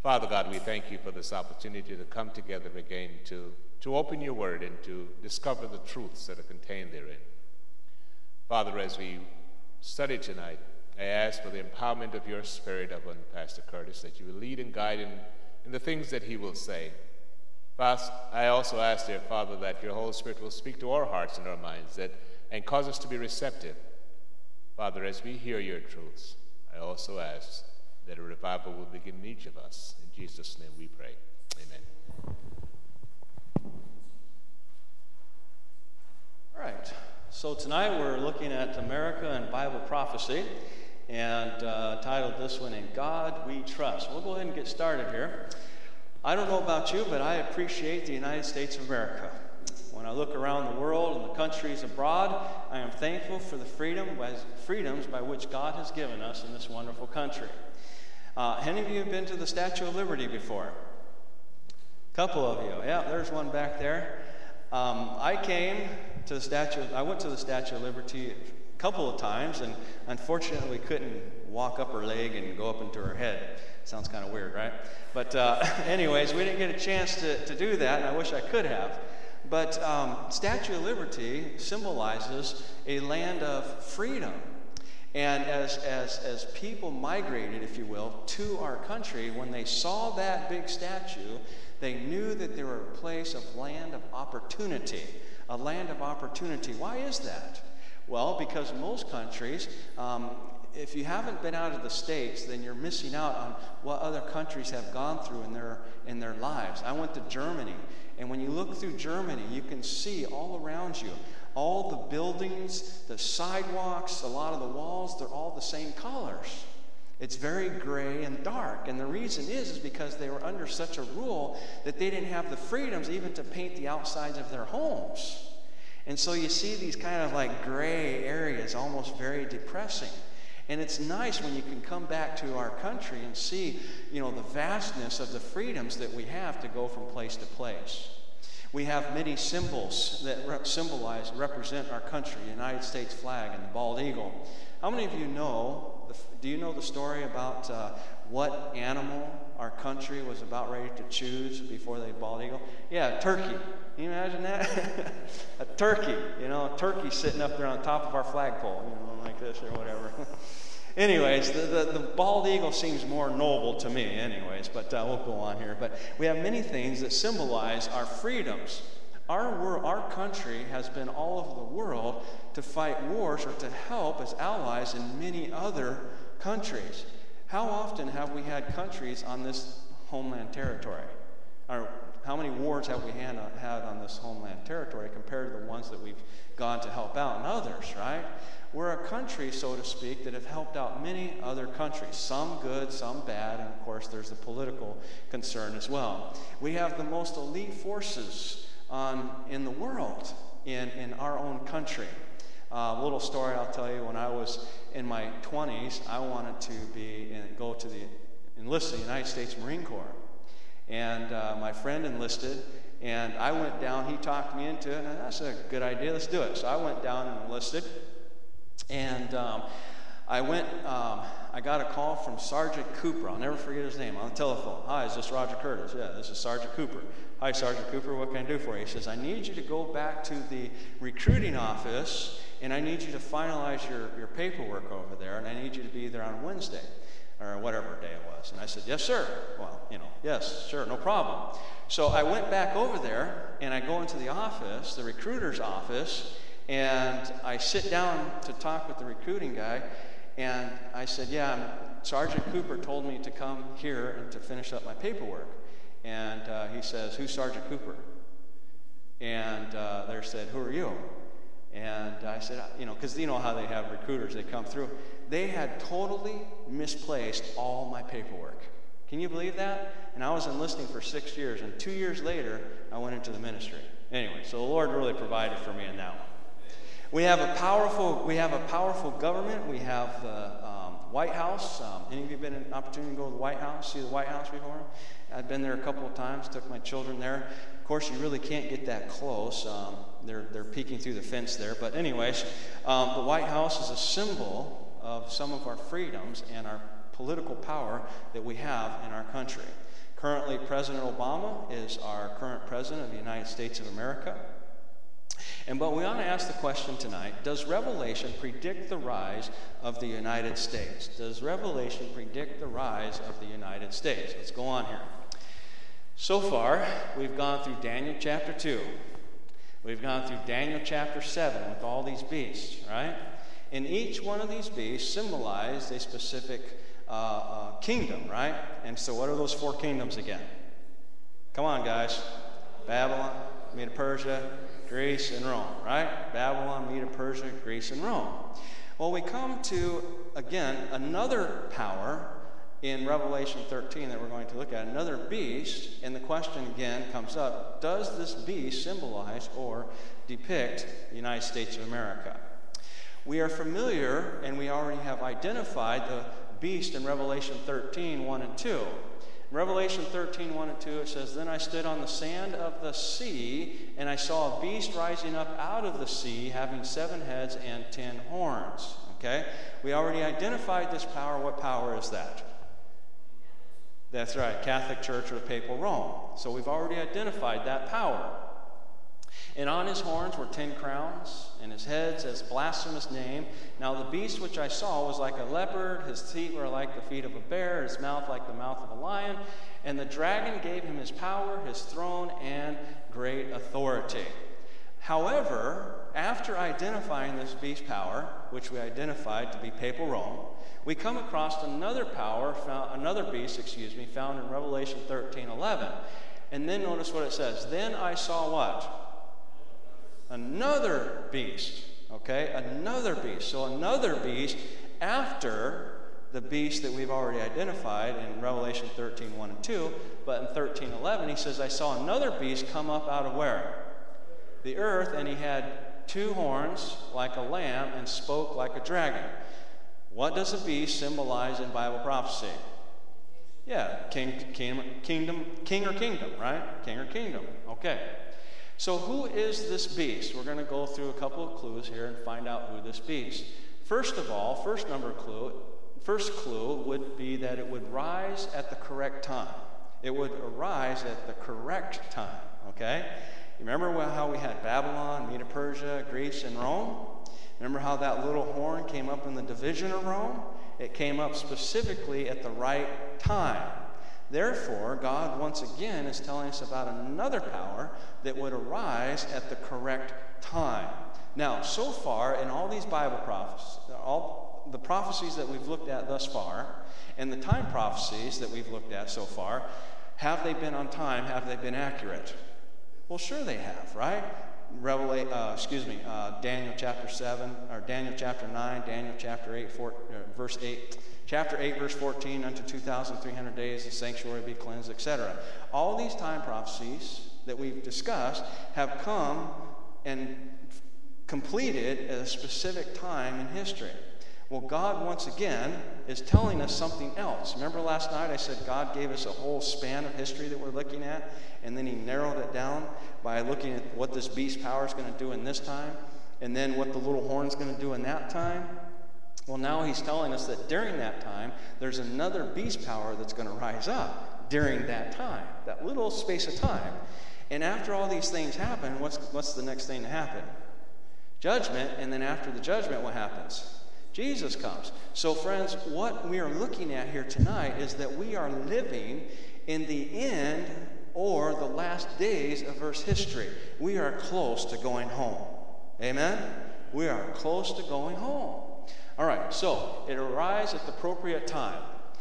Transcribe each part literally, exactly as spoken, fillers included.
Father God, we thank you for this opportunity to come together again to, to open your word and to discover the truths that are contained therein. Father, as we study tonight, I ask for the empowerment of your spirit upon Pastor Curtis, that you will lead and guide in, in the things that he will say. First, I also ask, dear Father, that your Holy Spirit will speak to our hearts and our minds that, and cause us to be receptive. Father, as we hear your truths, I also ask that a revival will begin in each of us. In Jesus' name we pray. Amen. All right. So tonight we're looking at America and Bible prophecy, and uh, titled this one, In God We Trust. We'll go ahead and get started here. I don't know about you, but I appreciate the United States of America. When I look around the world and the countries abroad, I am thankful for the freedom by, freedoms by which God has given us in this wonderful country. Uh, any of you have been to the Statue of Liberty before? A couple of you. Yeah, there's one back there. Um, I came to the Statue, I went to the Statue of Liberty a couple of times, and unfortunately couldn't walk up her leg and go up into her head. Sounds kind of weird, right? But uh, anyways, we didn't get a chance to, to do that, and I wish I could have. But um, Statue of Liberty symbolizes a land of freedom. And as, as, as people migrated, if you will, to our country, when they saw that big statue, they knew that they were a place of land of opportunity, a land of opportunity. Why is that? Well, because most countries, um, if you haven't been out of the States, then you're missing out on what other countries have gone through in their, in their lives. I went to Germany, and when you look through Germany, you can see all around you, all the buildings, the sidewalks, a lot of the walls, they're all the same colors. It's very gray and dark. And the reason is, is because they were under such a rule that they didn't have the freedoms even to paint the outsides of their homes. And so you see these kind of like gray areas, almost very depressing. And it's nice when you can come back to our country and see, you know, the vastness of the freedoms that we have to go from place to place. We have many symbols that re- symbolize, represent our country, the United States flag and the bald eagle. How many of you know, the, do you know the story about uh, what animal our country was about ready to choose before the bald eagle? Yeah, turkey. Can you imagine that? A turkey, you know, a turkey sitting up there on top of our flagpole, you know, like this or whatever. Anyways, the, the, the bald eagle seems more noble to me anyways, but uh, we'll go on here. But we have many things that symbolize our freedoms. Our, wor- our country has been all over the world to fight wars or to help as allies in many other countries. How often have we had countries on this homeland territory? Or how many wars have we had, had on this homeland territory compared to the ones that we've gone to help out in others, right? We're a country, so to speak, that have helped out many other countries, some good, some bad, and of course there's the political concern as well. We have the most elite forces on, in the world in, in our own country. A uh, little story I'll tell you, when I was in my twenties, I wanted to be in, go to the enlist in the United States Marine Corps. And uh, my friend enlisted, and I went down, he talked me into it, and that's a good idea, let's do it. So I went down and enlisted. And um, I went, um, I got a call from Sergeant Cooper. I'll never forget his name on the telephone. Hi, is this Roger Curtis? Yeah, this is Sergeant Cooper. Hi, Sergeant Cooper, what can I do for you? He says, I need you to go back to the recruiting office, and I need you to finalize your, your paperwork over there, and I need you to be there on Wednesday, or whatever day it was. And I said, yes, sir. Well, you know, yes, sure, no problem. So I went back over there, and I go into the office, the recruiter's office, and I sit down to talk with the recruiting guy, and I said, yeah, Sergeant Cooper told me to come here and to finish up my paperwork. And uh, he says, who's Sergeant Cooper? And uh, they said, who are you? And I said, you know, because you know how they have recruiters, they come through. They had totally misplaced all my paperwork. Can you believe that? And I was enlisting for six years, and two years later, I went into the ministry. Anyway, so the Lord really provided for me in that one. We have a powerful, we have a powerful government. We have the um, White House. Um, any of you been an opportunity to go to the White House, see the White House before? I've been there a couple of times, took my children there. Of course, you really can't get that close. Um, they're, they're peeking through the fence there. But anyways, um, the White House is a symbol of some of our freedoms and our political power that we have in our country. Currently, President Obama is our current president of the United States of America. And but we want to ask the question tonight, does Revelation predict the rise of the United States? Does Revelation predict the rise of the United States? Let's go on here. So far, we've gone through Daniel chapter two. We've gone through Daniel chapter seven with all these beasts, right? And each one of these beasts symbolized a specific uh, uh, kingdom, right? And so what are those four kingdoms again? Come on, guys. Babylon, Medo-Persia, Greece, and Rome, right? Babylon, Medo-Persia, Greece, and Rome. Well, we come to, again, another power in Revelation thirteen that we're going to look at, another beast, and the question again comes up, does this beast symbolize or depict the United States of America? We are familiar, and we already have identified the beast in Revelation thirteen, one and two. In Revelation thirteen, one and two, it says, "Then I stood on the sand of the sea, and I saw a beast rising up out of the sea, having seven heads and ten horns." Okay? We already identified this power. What power is that? That's right, Catholic Church or the Papal Rome. So we've already identified that power. And on his horns were ten crowns, and his heads as blasphemous name. Now the beast which I saw was like a leopard, his feet were like the feet of a bear, his mouth like the mouth of a lion. And the dragon gave him his power, his throne, and great authority. However, after identifying this beast power, which we identified to be Papal Rome, we come across another power, found, another beast, excuse me, found in Revelation thirteen eleven. And then notice what it says. Then I saw what? Another beast. Okay? Another beast. So another beast after the beast that we've already identified in Revelation thirteen, one and two. But in thirteen eleven, he says, I saw another beast come up out of where? The earth, and he had two horns like a lamb and spoke like a dragon. What does a beast symbolize in Bible prophecy? Yeah, king, king, kingdom, king or kingdom, right? King or kingdom. Okay. So who is this beast? We're going to go through a couple of clues here and find out who this beast. First of all, first number clue, first clue would be that it would rise at the correct time. It would arise at the correct time. Okay? You remember how we had Babylon, Medo-Persia, Greece, and Rome? Remember how that little horn came up in the division of Rome? It came up specifically at the right time. Therefore, God once again is telling us about another power that would arise at the correct time. Now, so far in all these Bible prophecies, all the prophecies that we've looked at thus far, and the time prophecies that we've looked at so far, have they been on time? Have they been accurate? Well, sure they have, right? Revelation, uh, excuse me, uh, Daniel chapter seven, or Daniel chapter nine, Daniel chapter eight, four, uh, verse eight, chapter eight, verse fourteen, unto two thousand three hundred days the sanctuary be cleansed, et cetera. All these time prophecies that we've discussed have come and completed at a specific time in history. Well, God, once again, is telling us something else. Remember last night I said God gave us a whole span of history that we're looking at, and then he narrowed it down by looking at what this beast power is going to do in this time, and then what the little horn is going to do in that time. Well, now he's telling us that during that time, there's another beast power that's going to rise up during that time, that little space of time. And after all these things happen, what's, what's the next thing to happen? Judgment, and then after the judgment, what happens? Jesus comes. So, friends, what we are looking at here tonight is that we are living in the end or the last days of Earth's history. We are close to going home. Amen? We are close to going home. All right, so it arrives at the appropriate time.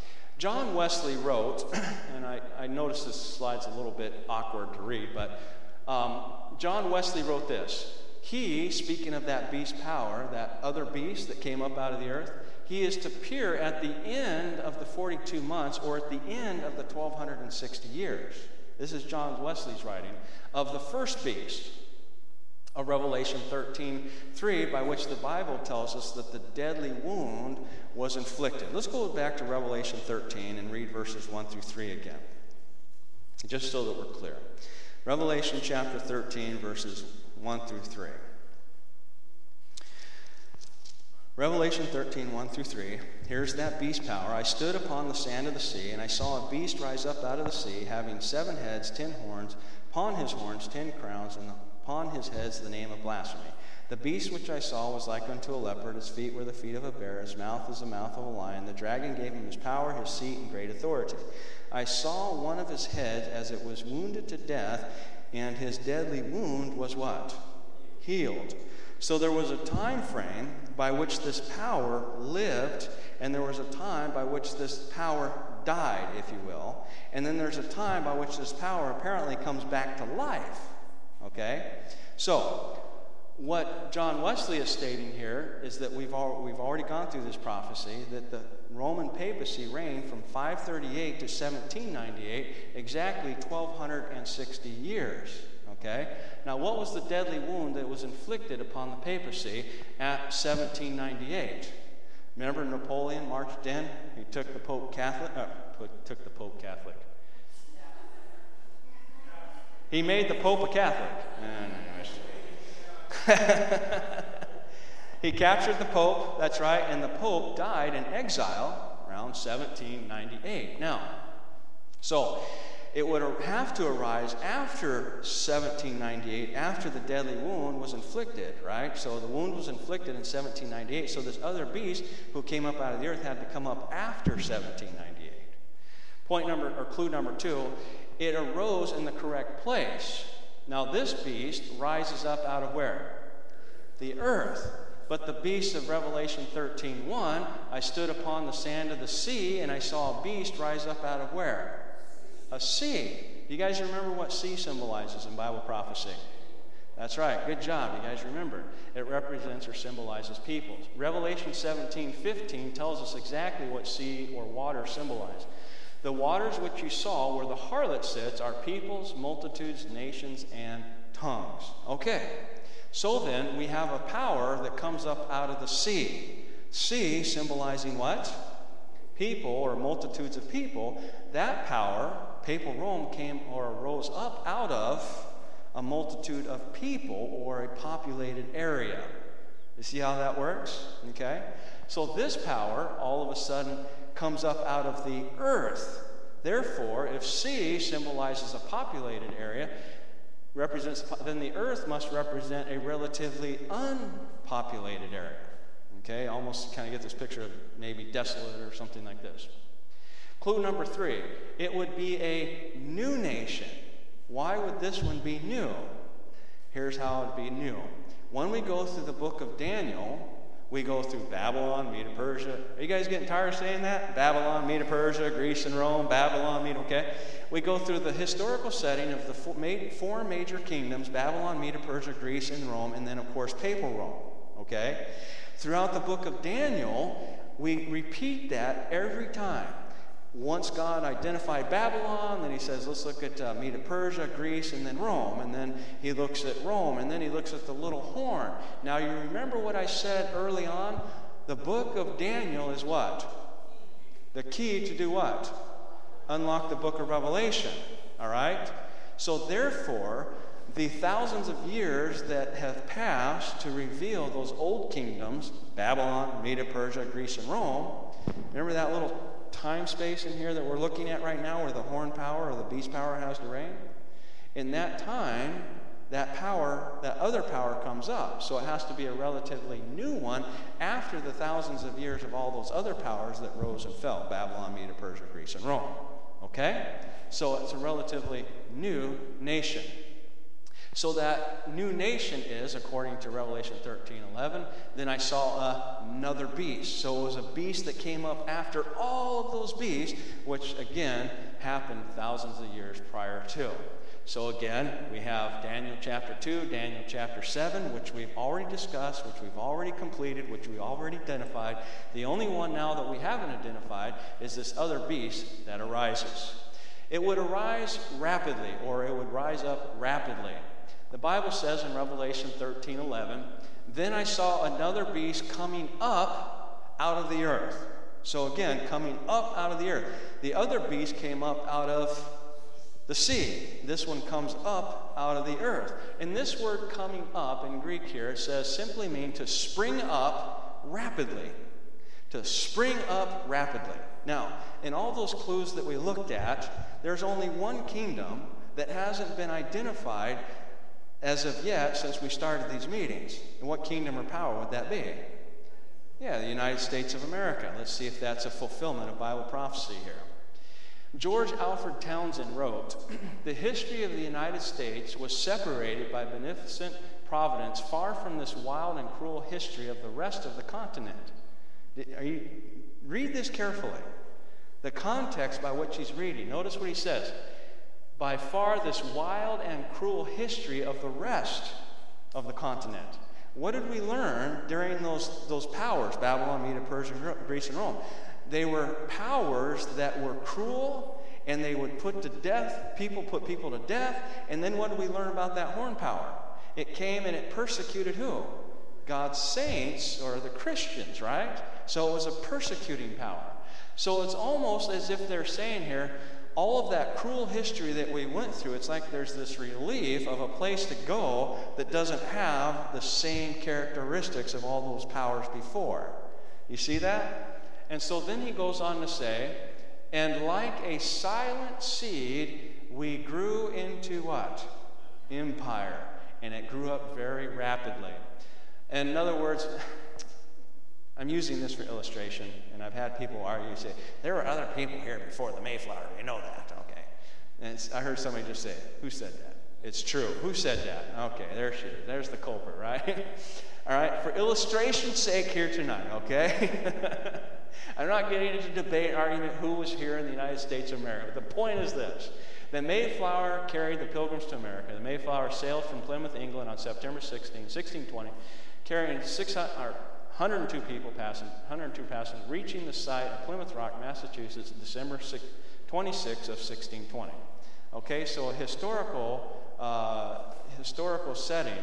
John Wesley wrote, and I, I noticed this slide's a little bit awkward to read, but um, John Wesley wrote this. He, speaking of that beast power, that other beast that came up out of the earth, he is to appear at the end of the forty-two months or at the end of the twelve sixty years. This is John Wesley's writing of the first beast of Revelation thirteen three, by which the Bible tells us that the deadly wound was inflicted. Let's go back to Revelation thirteen and read verses one through three again, just so that we're clear. Revelation chapter thirteen, verses one through three. Revelation thirteen, one through three. Here's that beast power. I stood upon the sand of the sea, and I saw a beast rise up out of the sea, having seven heads, ten horns, upon his horns ten crowns, and upon his heads the name of blasphemy. The beast which I saw was like unto a leopard. His feet were the feet of a bear. His mouth is the mouth of a lion. The dragon gave him his power, his seat, and great authority. I saw one of his heads as it was wounded to death, and his deadly wound was what? Healed. So there was a time frame by which this power lived, and there was a time by which this power died, if you will. And then there's a time by which this power apparently comes back to life. Okay? So, what John Wesley is stating here is that we've, al- we've already gone through this prophecy, that the Roman papacy reigned from five thirty-eight to seventeen ninety-eight, exactly twelve sixty years. Okay? Now, what was the deadly wound that was inflicted upon the papacy at seventeen ninety-eight? Remember Napoleon marched in? He took the Pope Catholic. Uh, put, took the Pope Catholic. He made the Pope a Catholic. He captured the Pope, that's right, and the Pope died in exile around seventeen ninety-eight. Now, so it would have to arise after seventeen ninety-eight, after the deadly wound was inflicted, right? So the wound was inflicted in seventeen ninety-eight, so this other beast who came up out of the earth had to come up after seventeen ninety-eight. Point number, or clue number two, it arose in the correct place. Now this beast rises up out of where? The earth. But the beast of Revelation thirteen one, I stood upon the sand of the sea, and I saw a beast rise up out of where? A sea. You guys remember what sea symbolizes in Bible prophecy? That's right. Good job. You guys remember. It represents or symbolizes peoples. Revelation seventeen fifteen tells us exactly what sea or water symbolize. The waters which you saw where the harlot sits are peoples, multitudes, nations, and tongues. Okay. So then, we have a power that comes up out of the sea. Sea symbolizing what? People, or multitudes of people. That power, papal Rome, came or arose up out of a multitude of people or a populated area. You see how that works? Okay? So this power, all of a sudden, comes up out of the earth. Therefore, if sea symbolizes a populated area, represents, then the earth must represent a relatively unpopulated area. Okay, almost kind of get this picture of maybe desolate or something like this. Clue number three, it would be a new nation. Why would this one be new? Here's how it would be new. When we go through the book of Daniel, we go through Babylon, Medo-Persia. Are you guys getting tired of saying that? Babylon, Medo-Persia, Greece and Rome, Babylon, Medo, okay? We go through the historical setting of the four major kingdoms, Babylon, Medo-Persia, Greece, and Rome, and then, of course, papal Rome, okay? Throughout the book of Daniel, we repeat that every time. Once God identified Babylon, then he says, let's look at uh, Medo-Persia, Greece, and then Rome. And then he looks at Rome, and then he looks at the little horn. Now, you remember what I said early on? The book of Daniel is what? The key to do what? Unlock the book of Revelation. All right? So, therefore, the thousands of years that have passed to reveal those old kingdoms, Babylon, Medo-Persia, Greece, and Rome, remember that little time space in here that we're looking at right now where the horn power or the beast power has to reign? In that time, that power, that other power comes up. So it has to be a relatively new one after the thousands of years of all those other powers that rose and fell, Babylon, Medo-Persia, Greece, and Rome. Okay? So it's a relatively new nation. So that new nation is, according to Revelation thirteen eleven, then I saw uh, another beast. So it was a beast that came up after all of those beasts, which again happened thousands of years prior to. So again, we have Daniel chapter two, Daniel chapter seven, which we've already discussed, which we've already completed, which we already identified. The only one now that we haven't identified is this other beast that arises. It would arise rapidly, or it would rise up rapidly. The Bible says in Revelation thirteen eleven, then I saw another beast coming up out of the earth. So again, coming up out of the earth. The other beast came up out of the sea. This one comes up out of the earth. And this word coming up in Greek here, it says simply mean to spring up rapidly. To spring up rapidly. Now, in all those clues that we looked at, there's only one kingdom that hasn't been identified as of yet since we started these meetings. And what kingdom or power would that be? Yeah, the United States of America. Let's see if that's a fulfillment of Bible prophecy here. George Alfred Townsend wrote, "The history of the United States was separated by beneficent providence far from this wild and cruel history of the rest of the continent." Are you, read this carefully. The context by which he's reading. Notice what he says. By far this wild and cruel history of the rest of the continent. What did we learn during those, those powers, Babylon, Media, Persia, Greece, and Rome? They were powers that were cruel, and they would put to death, people put people to death, and then what did we learn about that horn power? It came and it persecuted who? God's saints, or the Christians, right? So it was a persecuting power. So it's almost as if they're saying here, all of that cruel history that we went through, it's like there's this relief of a place to go that doesn't have the same characteristics of all those powers before. You see that? And so then he goes on to say, and like a silent seed, we grew into what? Empire. And it grew up very rapidly. And in other words, I'm using this for illustration, and I've had people argue, say, there were other people here before the Mayflower. You know that, okay. And it's, I heard somebody just say, who said that? It's true. Who said that? Okay, there she is. There's the culprit, right? All right, for illustration's sake here tonight, okay? I'm not getting into debate, argument, who was here in the United States of America. But the point is this. The Mayflower carried the Pilgrims to America. The Mayflower sailed from Plymouth, England on September sixteenth, sixteen twenty, carrying six hundred, or one hundred two people passing, one hundred two passing, reaching the site of Plymouth Rock, Massachusetts, December twenty-sixth of sixteen twenty. Okay, so a historical, uh, historical setting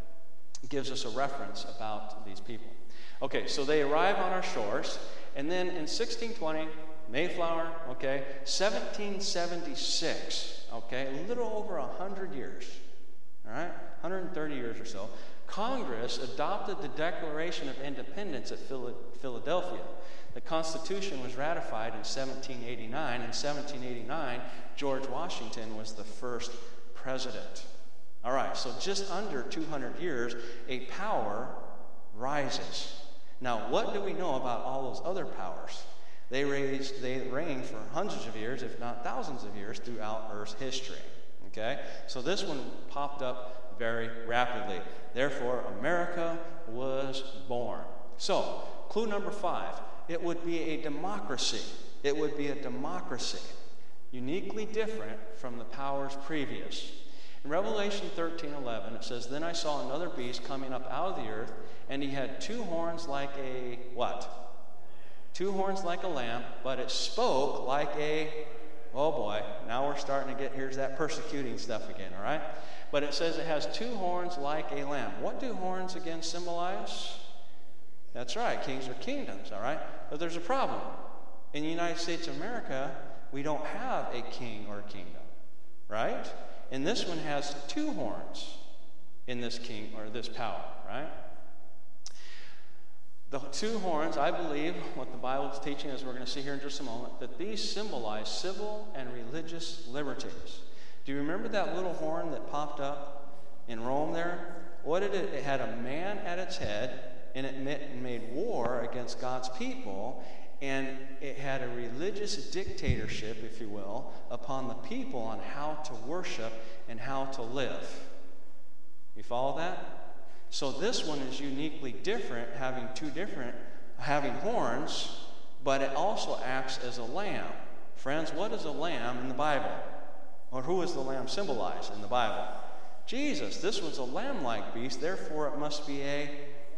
gives us a reference about these people. Okay, so they arrive on our shores, and then in sixteen twenty, Mayflower, okay, seventeen seventy-six, okay, a little over one hundred years, all right, one hundred thirty years or so, Congress adopted the Declaration of Independence at Philadelphia. The Constitution was ratified in seventeen eighty-nine. In seventeen eighty-nine, George Washington was the first president. All right, so just under two hundred years, a power rises. Now, what do we know about all those other powers? They raised, they reigned for hundreds of years, if not thousands of years, throughout Earth's history. Okay? So this one popped up very rapidly. Therefore, America was born. So, clue number five, it would be a democracy. It would be a democracy, uniquely different from the powers previous. In Revelation thirteen eleven, it says, "Then I saw another beast coming up out of the earth, and he had two horns like a," what? Two horns like a lamb, but it spoke like a, oh boy, now we're starting to get, here's that persecuting stuff again, all right? But it says it has two horns like a lamb. What do horns again symbolize? That's right, kings or kingdoms, all right? But there's a problem. In the United States of America, we don't have a king or a kingdom, right? And this one has two horns in this king or this power, right? The two horns, I believe, what the Bible is teaching, as we're going to see here in just a moment, that these symbolize civil and religious liberties. Do you remember that little horn that popped up in Rome there? What did it? It had a man at its head, and it made war against God's people, and it had a religious dictatorship, if you will, upon the people on how to worship and how to live. You follow that? So this one is uniquely different, having two different, having horns, but it also acts as a lamb. Friends, what is a lamb in the Bible? Or who is the lamb symbolized in the Bible? Jesus. This one's a lamb-like beast, therefore it must be a...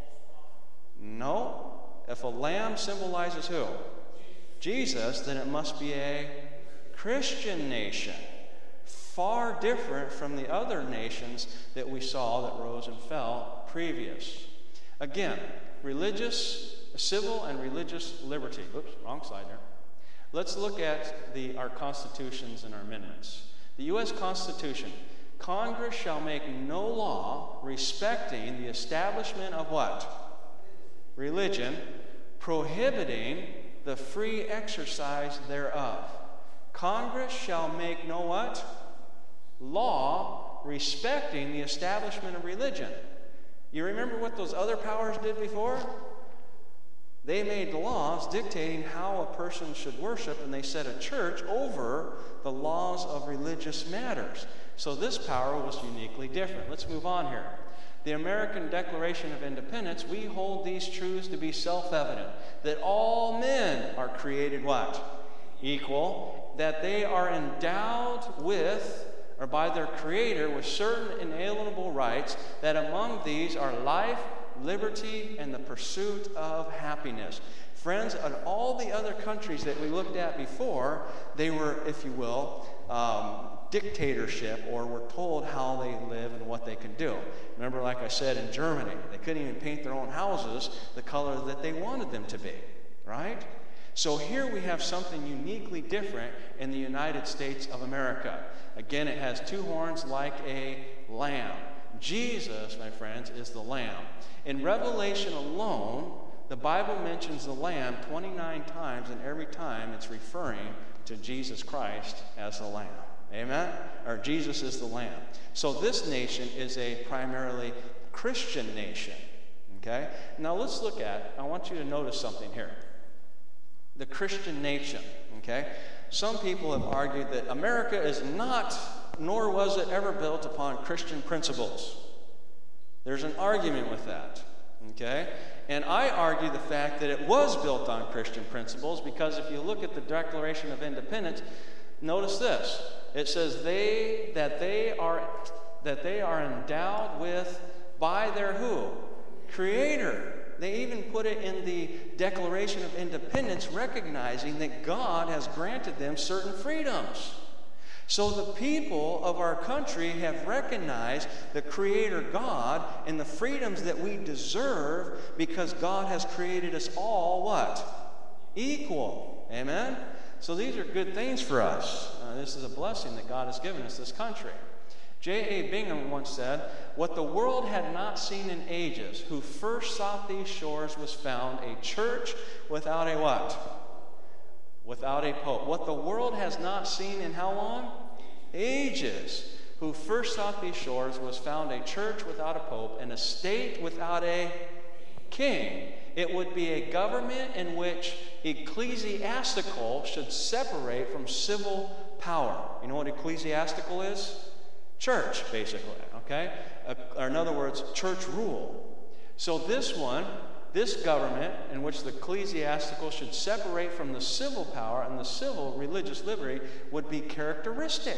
No. If a lamb symbolizes who? Jesus, then it must be a Christian nation. Far different from the other nations that we saw that rose and fell previous. Again, religious, civil and religious liberty. Oops, wrong slide there. Let's look at the, our constitutions and our amendments. The U S Constitution. Congress shall make no law respecting the establishment of what? religion, prohibiting the free exercise thereof. Congress shall make no what? Law respecting the establishment of religion. You remember what those other powers did before? They made laws dictating how a person should worship, and they set a church over the laws of religious matters. So this power was uniquely different. Let's move on here. The American Declaration of Independence, we hold these truths to be self-evident, that all men are created what? Equal, that they are endowed with, or by their Creator, with certain inalienable rights, that among these are life, liberty, and the pursuit of happiness. Friends, in all the other countries that we looked at before, they were, if you will, um, dictatorship, or were told how they live and what they can do. Remember, like I said, in Germany, they couldn't even paint their own houses the color that they wanted them to be, right? So here we have something uniquely different in the United States of America. Again, it has two horns like a lamb. Jesus, my friends, is the lamb. In Revelation alone, the Bible mentions the lamb twenty-nine times, and every time it's referring to Jesus Christ as the lamb. Amen? Or Jesus is the lamb. So this nation is a primarily Christian nation. Okay? Now let's look at, I want you to notice something here. The Christian nation. Okay? Some people have argued that America is not, nor was it ever built upon Christian principles. There's an argument with that. Okay? And I argue the fact that it was built on Christian principles, because if you look at the Declaration of Independence, notice this. It says they that they are that they are endowed with by their who? Creator. They even put it in the Declaration of Independence, recognizing that God has granted them certain freedoms. So the people of our country have recognized the Creator God and the freedoms that we deserve, because God has created us all what? Equal. Amen? So these are good things for us. Uh, this is a blessing that God has given us, this country. J A Bingham once said, "What the world had not seen in ages, who first sought these shores, was found a church without a what? Without a pope." What the world has not seen in how long? Ages. Who first sought these shores was found a church without a pope, and a state without a king. It would be a government in which ecclesiastical should separate from civil power. You know what ecclesiastical is? Church, basically, okay? Uh, or in other words, church rule. So this one, this government in which the ecclesiastical should separate from the civil power and the civil religious liberty would be characteristic.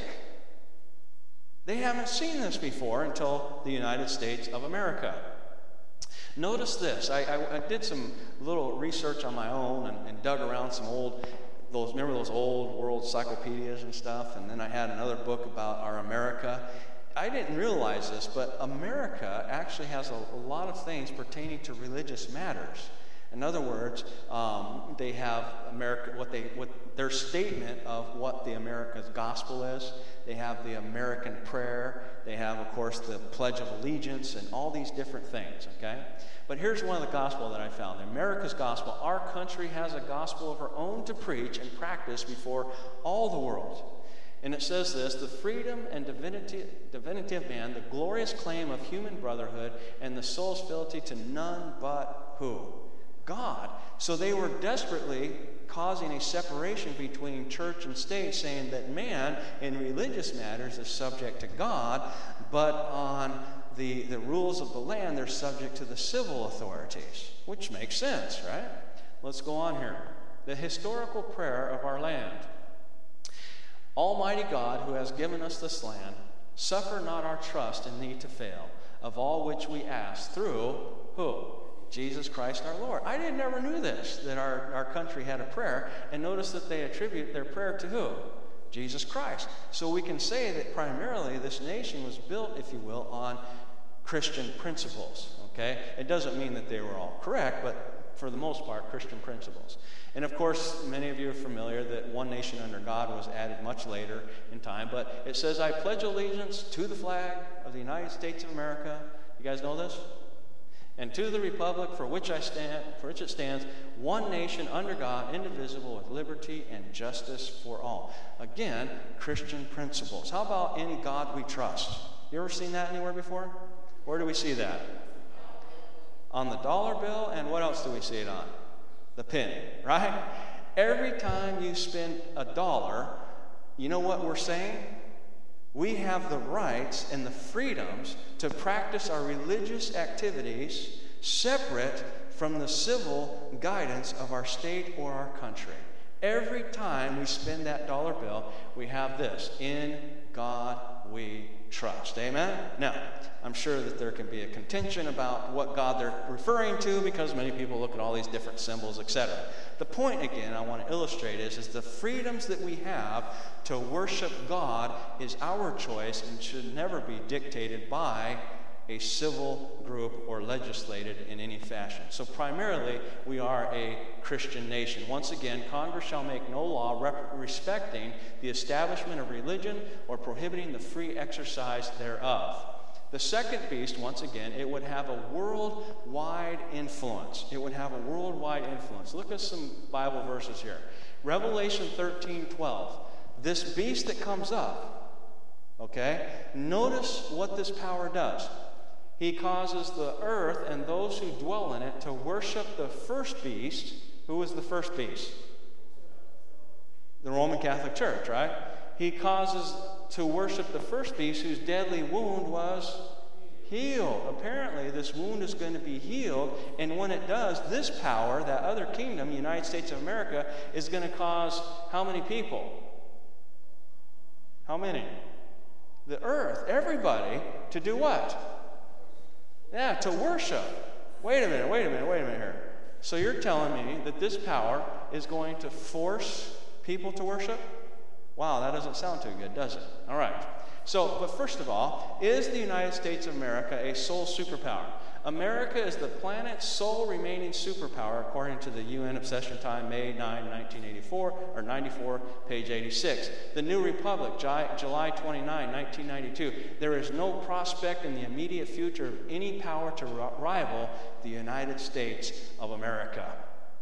They haven't seen this before until the United States of America. Notice this. I, I, I did some little research on my own and, and dug around some old, those remember those old world encyclopedias and stuff, and then I had another book about our America. I didn't realize this, but America actually has a, a lot of things pertaining to religious matters. In other words, um, they have America, what they, what their statement of what the America's gospel is. They have the American prayer. They have, of course, the Pledge of Allegiance and all these different things, okay? But here's one of the gospel that I found. America's gospel. Our country has a gospel of her own to preach and practice before all the world. And it says this: the freedom and divinity, divinity of man, the glorious claim of human brotherhood, and the soul's fealty to none but who? God. So they were desperately causing a separation between church and state, saying that man in religious matters is subject to God, but on the, the rules of the land, they're subject to the civil authorities, which makes sense, right? Let's go on here. The historical prayer of our land. Almighty God, who has given us this land, suffer not our trust in thee to fail, of all which we ask through who? Jesus Christ our Lord. I didn't never knew this, that our, our country had a prayer, and notice that they attribute their prayer to who? Jesus Christ. So we can say that primarily this nation was built, if you will, on Christian principles, okay? It doesn't mean that they were all correct, but for the most part, Christian principles. And of course, many of you are familiar that one nation under God was added much later in time, but it says, I pledge allegiance to the flag of the United States of America. You guys know this? and to the republic for which I stand, for which it stands, one nation under God, indivisible, with liberty and justice for all. Again, Christian principles. How about in God we trust? You ever seen that anywhere before? Where do we see that? On the dollar bill, and what else do we see it on? The penny, right? Every time you spend a dollar, you know what we're saying? We have the rights and the freedoms to practice our religious activities separate from the civil guidance of our state or our country. Every time we spend that dollar bill, we have this: in God we trust. Amen? Now, I'm sure that there can be a contention about what God they're referring to, because many people look at all these different symbols, et cetera. The point, again, I want to illustrate is, is the freedoms that we have to worship God is our choice and should never be dictated by a civil group or legislated in any fashion. So primarily, we are a Christian nation. Once again, Congress shall make no law rep- respecting the establishment of religion or prohibiting the free exercise thereof. The second beast, once again, it would have a worldwide influence. It would have a worldwide influence. Look at some Bible verses here. Revelation thirteen twelve. This beast that comes up, okay, notice what this power does. He causes the earth and those who dwell in it to worship the first beast. Who was the first beast? The Roman Catholic Church, right? He causes to worship the first beast whose deadly wound was healed. Apparently, this wound is going to be healed, and when it does, this power, that other kingdom, the United States of America, is going to cause how many people? How many? The earth, everybody, to do what? Yeah, to worship. Wait a minute, wait a minute, wait a minute here. So you're telling me that this power is going to force people to worship? Wow, that doesn't sound too good, does it? All right. So, but first of all, is the United States of America a sole superpower? America is the planet's sole remaining superpower, according to the U N Obsession Time, May ninth, nineteen eighty-four, or ninety-four, page eighty-six. The New Republic, July twenty-ninth, nineteen ninety-two. There is no prospect in the immediate future of any power to rival the United States of America.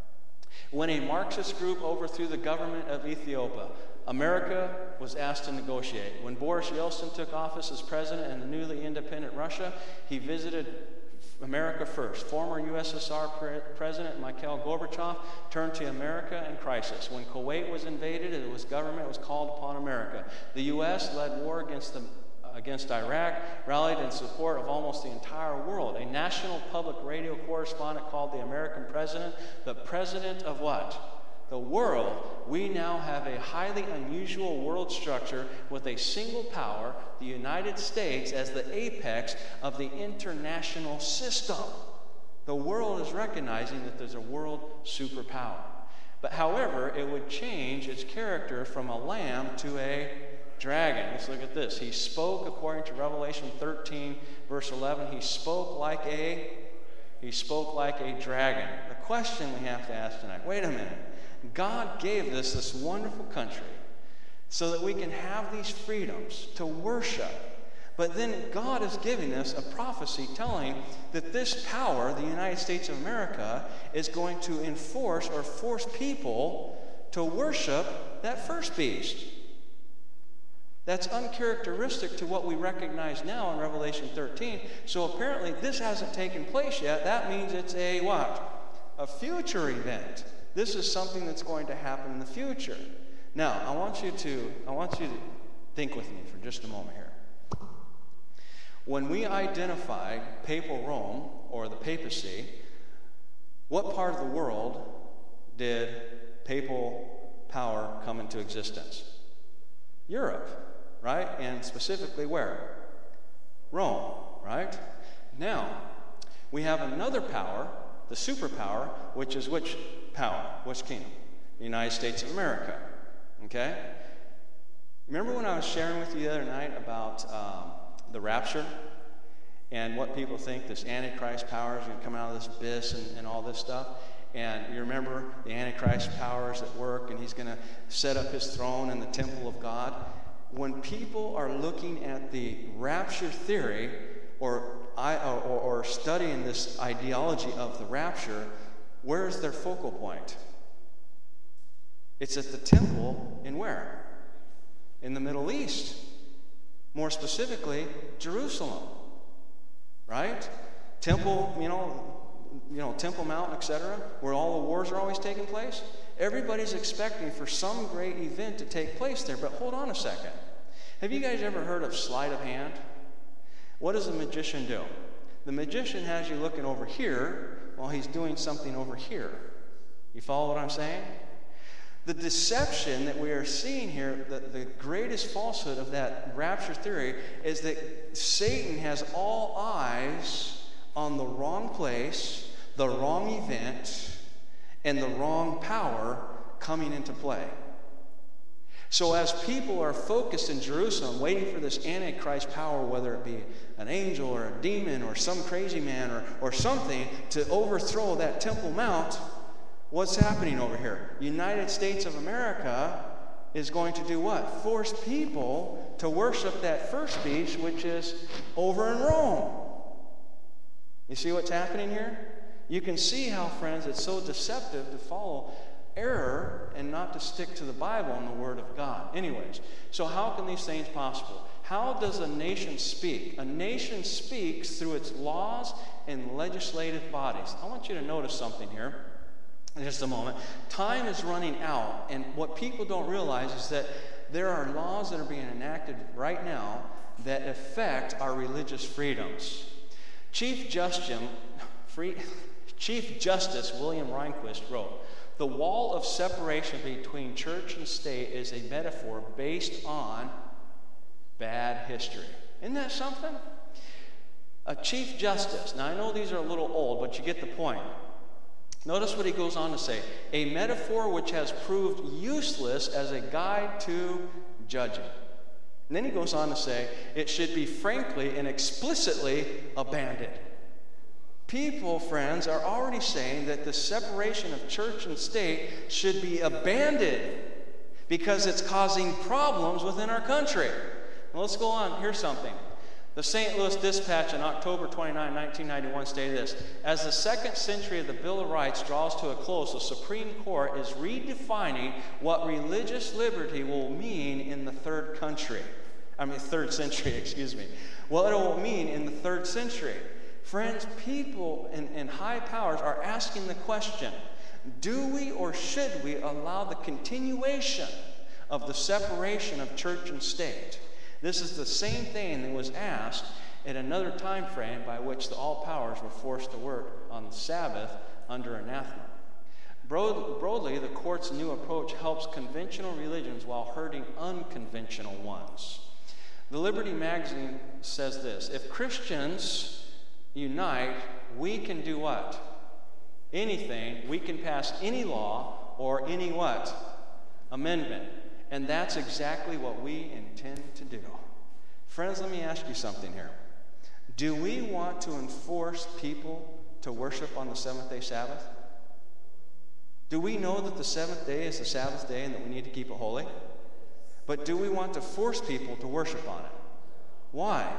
When a Marxist group overthrew the government of Ethiopia, America was asked to negotiate. When Boris Yeltsin took office as president in the newly independent Russia, he visited America first. Former U S S R pre- President Mikhail Gorbachev turned to America in crisis. When Kuwait was invaded, it was government was called upon America. The U S led war against the against Iraq, rallied in support of almost the entire world. A national public radio correspondent called the American president the president of what? The world. We now have a highly unusual world structure with a single power, the United States, as the apex of the international system. The world is recognizing that there's a world superpower. But however, it would change its character from a lamb to a dragon. Let's look at this. He spoke, according to Revelation thirteen, verse eleven, he spoke like a, he spoke like a dragon. The question we have to ask tonight, wait a minute. God gave us this wonderful country so that we can have these freedoms to worship. But then God is giving us a prophecy telling that this power, the United States of America, is going to enforce or force people to worship that first beast. That's uncharacteristic to what we recognize now in Revelation thirteen. So apparently this hasn't taken place yet. That means it's a what? A future event. This is something that's going to happen in the future. Now, I want you to I want you to think with me for just a moment here. When we identify papal Rome or the papacy, what part of the world did papal power come into existence? Europe, right? And specifically where? Rome, right? Now, we have another power, the superpower, which is which power? Which kingdom? The United States of America. Okay? Remember when I was sharing with you the other night about um, the rapture and what people think this Antichrist power is going to come out of this abyss and, and all this stuff? And you remember the Antichrist power is at work and he's going to set up his throne in the temple of God. When people are looking at the rapture theory or I, or, or studying this ideology of the rapture, where is their focal point? It's at the temple in where? In the Middle East. More specifically, Jerusalem. Right? Temple, you know, you know, Temple Mount, et cetera, where all the wars are always taking place. Everybody's expecting for some great event to take place there. But hold on a second. Have you guys ever heard of sleight of hand? What does a magician do? The magician has you looking over here while he's doing something over here. You follow what I'm saying? The deception that we are seeing here, the, the greatest falsehood of that rapture theory, is that Satan has all eyes on the wrong place, the wrong event, and the wrong power coming into play. So as people are focused in Jerusalem, waiting for this Antichrist power, whether it be an angel or a demon or some crazy man or, or something, to overthrow that Temple Mount, what's happening over here? United States of America is going to do what? Force people to worship that first beast, which is over in Rome. You see what's happening here? You can see how, friends, it's so deceptive to follow error and not to stick to the Bible and the Word of God. Anyways, so how can these things possible? How does a nation speak? A nation speaks through its laws and legislative bodies. I want you to notice something here in just a moment. Time is running out, and what people don't realize is that there are laws that are being enacted right now that affect our religious freedoms. Chief Justice, free, Chief Justice William Rehnquist wrote, "The wall of separation between church and state is a metaphor based on bad history." Isn't that something? A Chief Justice. Now, I know these are a little old, but you get the point. Notice what he goes on to say. A metaphor which has proved useless as a guide to judging. And then he goes on to say, it should be frankly and explicitly abandoned. People, friends, are already saying that the separation of church and state should be abandoned because it's causing problems within our country. Now, let's go on. Here's something. The Saint Louis Dispatch on October twenty-ninth, nineteen ninety-one stated this: as the second century of the Bill of Rights draws to a close, the Supreme Court is redefining what religious liberty will mean in the third country. I mean, third century, excuse me. What it will mean in the third century. Friends, people in, in high powers are asking the question, do we or should we allow the continuation of the separation of church and state? This is the same thing that was asked at another time frame by which the all powers were forced to work on the Sabbath under anathema. Broad, broadly, the court's new approach helps conventional religions while hurting unconventional ones. The Liberty magazine says this: if Christians unite, we can do what? Anything. We can pass any law or any what? Amendment. And that's exactly what we intend to do. Friends, let me ask you something here. Do we want to enforce people to worship on the seventh-day Sabbath? Do we know that the seventh day is the Sabbath day and that we need to keep it holy? But do we want to force people to worship on it? Why?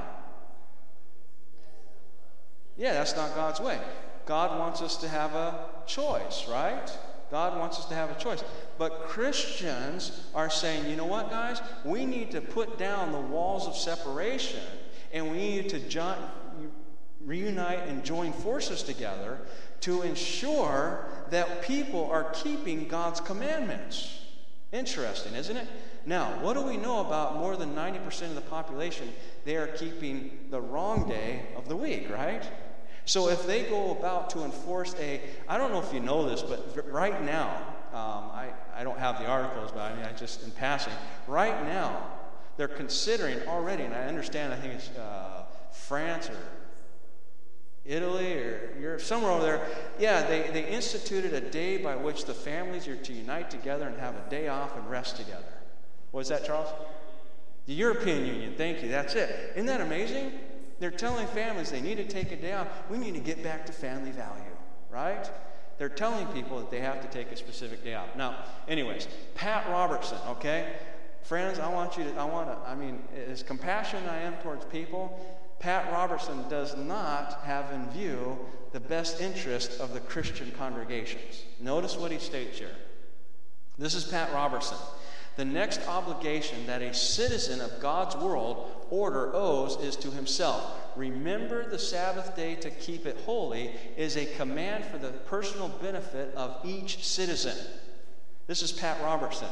Yeah, that's not God's way. God wants us to have a choice, right? God wants us to have a choice. But Christians are saying, you know what, guys? We need to put down the walls of separation, and we need to jo- reunite and join forces together to ensure that people are keeping God's commandments. Interesting, isn't it? Now, what do we know about more than ninety percent of the population? They are keeping the wrong day of the week, right? So if they go about to enforce a, I don't know if you know this, but right now, um, I, I don't have the articles, but I mean, I just in passing, right now, they're considering already, and I understand, I think it's uh, France or Italy or Europe, somewhere over there, yeah, they, they instituted a day by which the families are to unite together and have a day off and rest together. What is that, Charles? The European Union, thank you, that's it. Isn't that amazing? They're telling families they need to take a day off. We need to get back to family value, right? They're telling people that they have to take a specific day off. Now, anyways, Pat Robertson, okay? Friends, I want you to, I want to, I mean, as compassionate I am towards people, Pat Robertson does not have in view the best interest of the Christian congregations. Notice what he states here. This is Pat Robertson. The next obligation that a citizen of God's world order owes is to himself. Remember the Sabbath day to keep it holy is a command for the personal benefit of each citizen. This is Pat Robertson.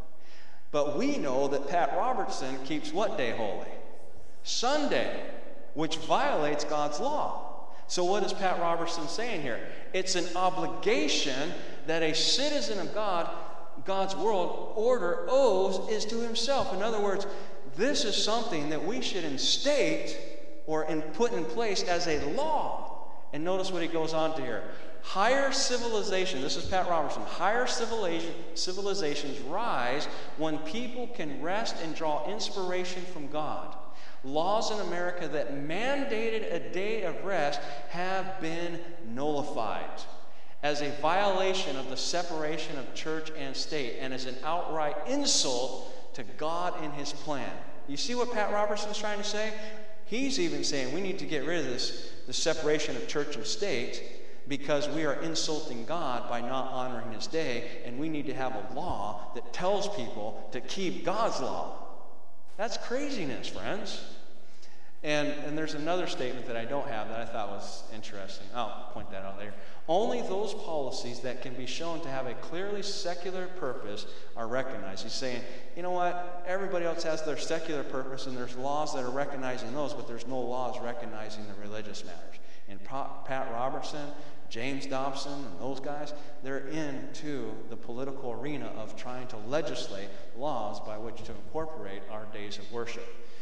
But we know that Pat Robertson keeps what day holy? Sunday, which violates God's law. So what is Pat Robertson saying here? It's an obligation that a citizen of God, God's world order owes is to himself. In other words, this is something that we should instate or in, put in place as a law. And notice what he goes on to here. Higher civilization, this is Pat Robertson, higher civilization, civilizations rise when people can rest and draw inspiration from God. Laws in America that mandated a day of rest have been nullified as a violation of the separation of church and state and as an outright insult to God and his plan. You see what Pat Robertson is trying to say? He's even saying we need to get rid of this, the separation of church and state, because we are insulting God by not honoring his day, and we need to have a law that tells people to keep God's law. That's craziness, friends. And, and there's another statement that I don't have that I thought was interesting. I'll point that out later. Only those policies that can be shown to have a clearly secular purpose are recognized. He's saying, you know what? Everybody else has their secular purpose, and there's laws that are recognizing those, but there's no laws recognizing the religious matters. And Pat Robertson, James Dobson, and those guys, they're into the political arena of trying to legislate laws by which to incorporate our days of worship.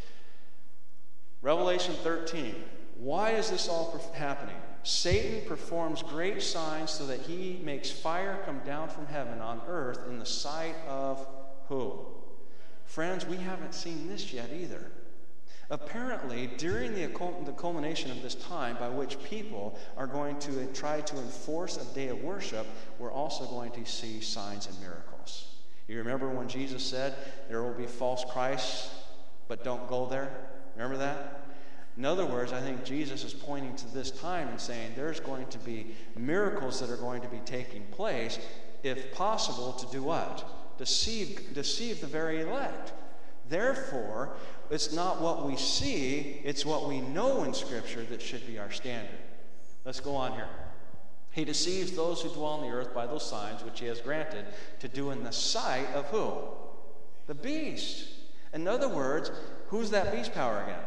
Revelation thirteen. Why is this all happening? Satan performs great signs so that he makes fire come down from heaven on earth in the sight of who? Friends, we haven't seen this yet either. Apparently, during the, the culmination of this time by which people are going to try to enforce a day of worship, we're also going to see signs and miracles. You remember when Jesus said, there will be false Christs, but don't go there? Remember that? In other words, I think Jesus is pointing to this time and saying there's going to be miracles that are going to be taking place, if possible, to do what? Deceive, deceive the very elect. Therefore, it's not what we see, it's what we know in Scripture that should be our standard. Let's go on here. He deceives those who dwell on the earth by those signs which he has granted to do in the sight of who? The beast. In other words, who's that beast power again?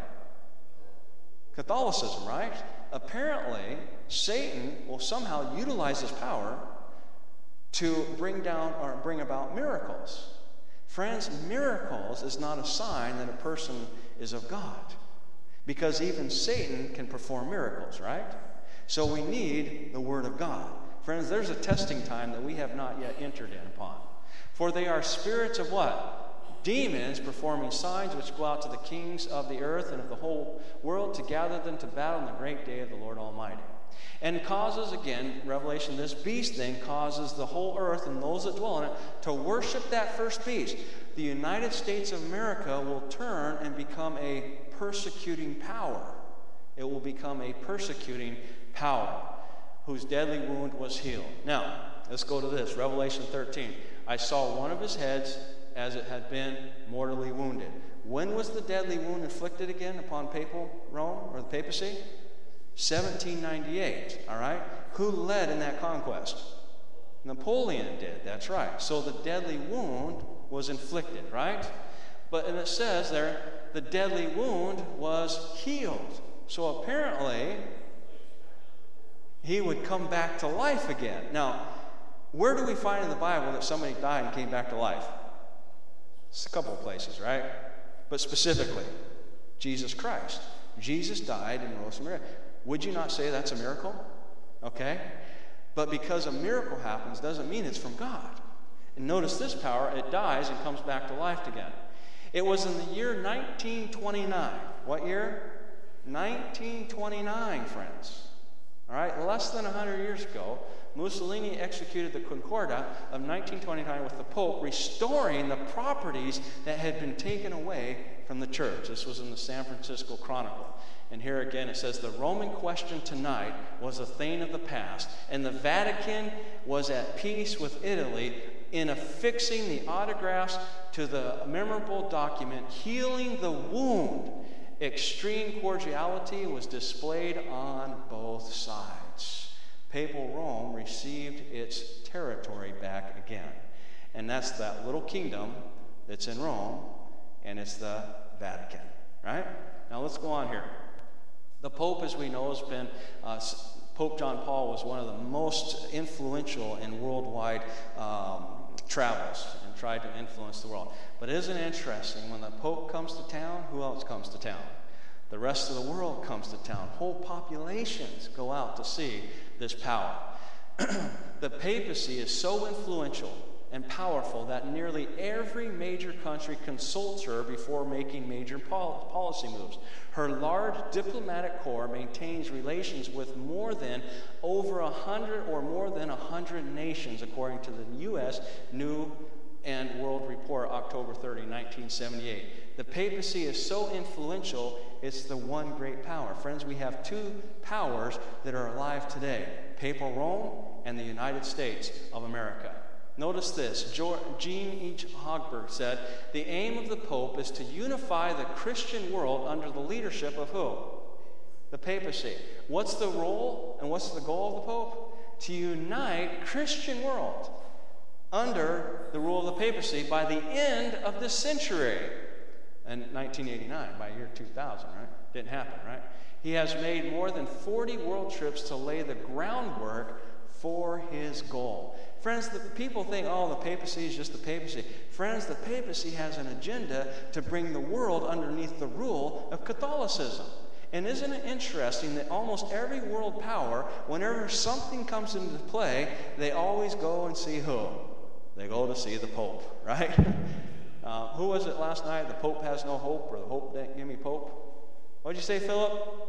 Catholicism, right? Apparently, Satan will somehow utilize his power to bring down or bring about miracles. Friends, miracles is not a sign that a person is of God, because even Satan can perform miracles, right? So we need the Word of God. Friends, there's a testing time that we have not yet entered in upon. For they are spirits of what? Demons performing signs which go out to the kings of the earth and of the whole world to gather them to battle in the great day of the Lord Almighty. And causes, again, Revelation, this beast thing causes the whole earth and those that dwell in it to worship that first beast. The United States of America will turn and become a persecuting power. It will become a persecuting power whose deadly wound was healed. Now, let's go to this, Revelation thirteen. I saw one of his heads as it had been mortally wounded. When was the deadly wound inflicted again upon papal Rome or the papacy? seventeen ninety-eight, all right? Who led in that conquest? Napoleon did, that's right. So the deadly wound was inflicted, right? But, and it says there, the deadly wound was healed. So apparently, he would come back to life again. Now, where do we find in the Bible that somebody died and came back to life? It's a couple of places, right? But specifically, Jesus Christ. Jesus died and rose from the dead. Would you not say that's a miracle? Okay? But because a miracle happens doesn't mean it's from God. And notice this power, it dies and comes back to life again. It was in the year nineteen twenty-nine. What year? nineteen twenty-nine, friends. All right? Less than one hundred years ago, Mussolini executed the Concordat of nineteen twenty-nine with the Pope, restoring the properties that had been taken away from the church. This was in the San Francisco Chronicle. And here again it says, the Roman question tonight was a thing of the past, and the Vatican was at peace with Italy in affixing the autographs to the memorable document, healing the wound. Extreme cordiality was displayed on both sides. Papal Rome received its territory back again. And that's that little kingdom that's in Rome, and it's the Vatican, right? Now let's go on here. The Pope, as we know, has been, uh, Pope John Paul was one of the most influential in worldwide um, travels and tried to influence the world. But isn't it interesting, when the Pope comes to town, who else comes to town? The rest of the world comes to town. Whole populations go out to see this power. The papacy is so influential and powerful that nearly every major country consults her before making major pol- policy moves. Her large diplomatic corps maintains relations with more than over a hundred or more than a hundred nations, according to the U S New and World Report, October thirtieth, nineteen seventy-eight. The papacy is so influential, it's the one great power. Friends, we have two powers that are alive today: Papal Rome and the United States of America. Notice this. Jean H. Hogberg said, the aim of the Pope is to unify the Christian world under the leadership of who? The papacy. What's the role and what's the goal of the Pope? To unite Christian world under the rule of the papacy by the end of this century. In nineteen eighty-nine, by year two thousand, right? Didn't happen, right? He has made more than forty world trips to lay the groundwork for his goal. Friends, the people think, oh, the papacy is just the papacy. Friends, the papacy has an agenda to bring the world underneath the rule of Catholicism. And isn't it interesting that almost every world power, whenever something comes into play, they always go and see who? They go to see the Pope, right? uh, who was it last night? The Pope has no hope, or the Pope didn't give me Pope? What'd you say, Philip?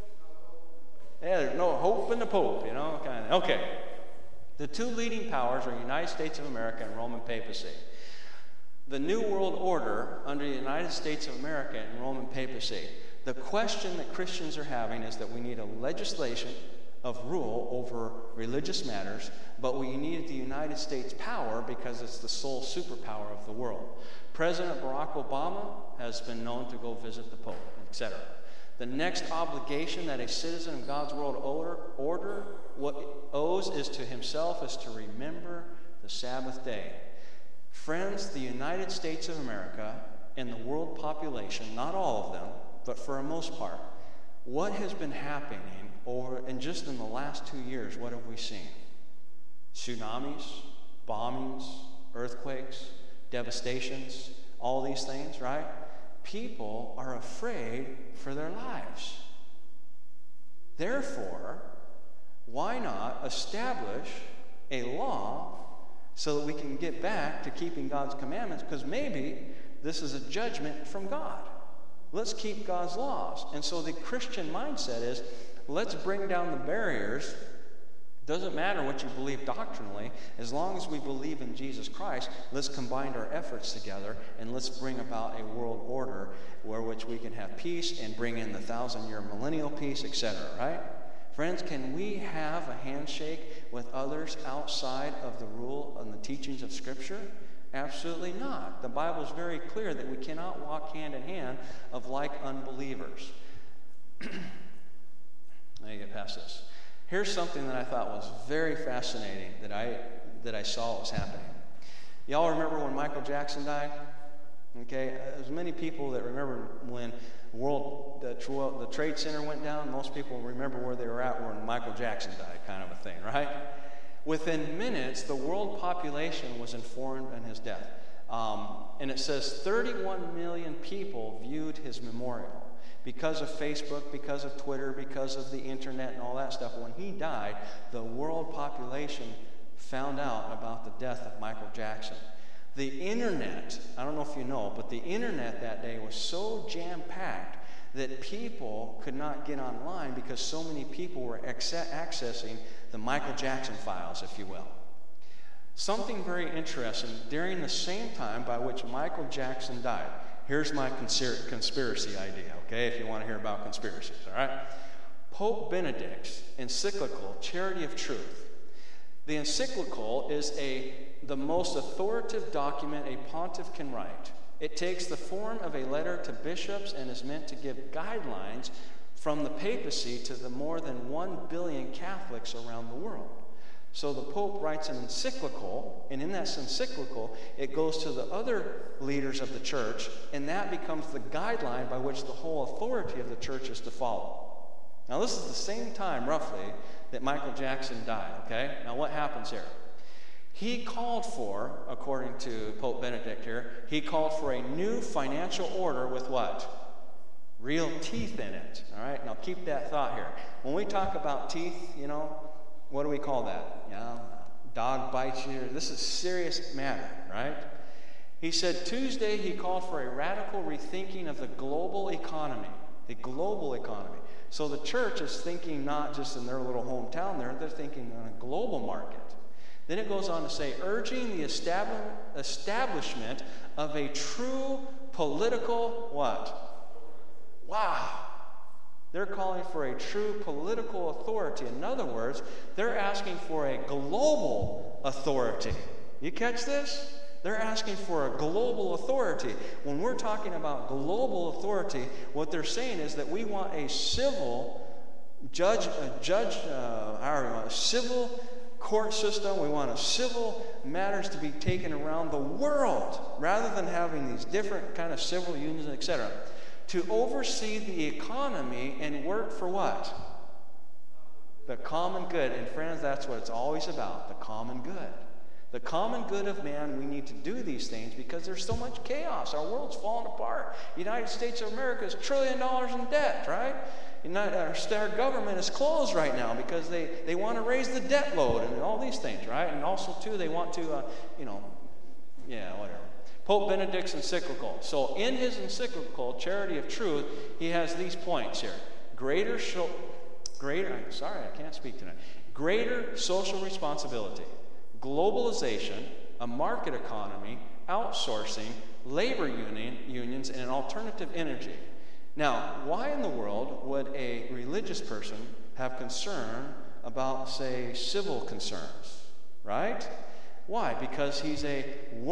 Yeah, there's no hope in the Pope, you know, kind of. Okay. The two leading powers are United States of America and Roman papacy. The New World Order under the United States of America and Roman papacy. The question that Christians are having is that we need a legislation of rule over religious matters, but we need the United States power because it's the sole superpower of the world. President Barack Obama has been known to go visit the Pope, et cetera. The next obligation that a citizen of God's world order, order what owes is to himself is to remember the Sabbath day. Friends, the United States of America and the world population, not all of them, but for the most part, what has been happening over, and just in the last two years, what have we seen? Tsunamis, bombings, earthquakes, devastations, all these things, right? People are afraid for their lives. Therefore, why not establish a law so that we can get back to keeping God's commandments? Because maybe this is a judgment from God. Let's keep God's laws. And so the Christian mindset is, let's bring down the barriers. Doesn't matter what you believe doctrinally, as long as we believe in Jesus Christ, let's combine our efforts together and let's bring about a world order where which we can have peace and bring in the thousand-year millennial peace, et cetera, right? Friends, can we have a handshake with others outside of the rule and the teachings of Scripture? Absolutely not. The Bible is very clear that we cannot walk hand in hand of like unbelievers. Let me get past this. Here's something that I thought was very fascinating that I that I saw was happening. Y'all remember when Michael Jackson died? Okay, there's many people that remember when world the, the Trade Center went down. Most people remember where they were at when Michael Jackson died, kind of a thing, right? Within minutes, the world population was informed on his death. Um, and it says thirty-one million people viewed his memorial. Because of Facebook, because of Twitter, because of the internet and all that stuff, when he died, the world population found out about the death of Michael Jackson. The internet, I don't know if you know, but the internet that day was so jam-packed that people could not get online because so many people were acce- accessing the Michael Jackson files, if you will. Something very interesting, during the same time by which Michael Jackson died. Here's my conspir- conspiracy idea, okay, if you want to hear about conspiracies, all right? Pope Benedict's encyclical, Charity of Truth. The encyclical is a the most authoritative document a pontiff can write. It takes the form of a letter to bishops and is meant to give guidelines from the papacy to the more than one billion Catholics around the world. So the Pope writes an encyclical, and in that encyclical, it goes to the other leaders of the church, and that becomes the guideline by which the whole authority of the church is to follow. Now, this is the same time, roughly, that Michael Jackson died, okay? Now, what happens here? He called for, according to Pope Benedict here, he called for a new financial order with what? Real teeth in it, all right? Now, keep that thought here. When we talk about teeth, you know, what do we call that? You know, dog bites you. This is serious matter, right? He said Tuesday he called for a radical rethinking of the global economy, the global economy. So the church is thinking not just in their little hometown there, they're thinking on a global market. Then it goes on to say, urging the establishment of a true political what? Wow. They're calling for a true political authority. In other words, they're asking for a global authority. You catch this? They're asking for a global authority. When we're talking about global authority, what they're saying is that we want a civil judge, a judge, uh, a civil court system. We want a civil matters to be taken around the world, rather than having these different kind of civil unions, et cetera, to oversee the economy and work for what? The common good. And friends, that's what it's always about, the common good. The common good of man, we need to do these things because there's so much chaos. Our world's falling apart. The United States of America is a trillion dollars in debt, right? United, our, our government is closed right now because they, they want to raise the debt load and all these things, right? And also, too, they want to, uh, you know, yeah, whatever. Pope Benedict's encyclical. So in his encyclical, Charity of Truth, he has these points here. Greater, sho- greater, I'm sorry, I can't speak tonight. Greater social responsibility. Globalization, a market economy, outsourcing, labor union, unions, and an alternative energy. Now, why in the world would a religious person have concern about, say, civil concerns, right? Why? Because he's a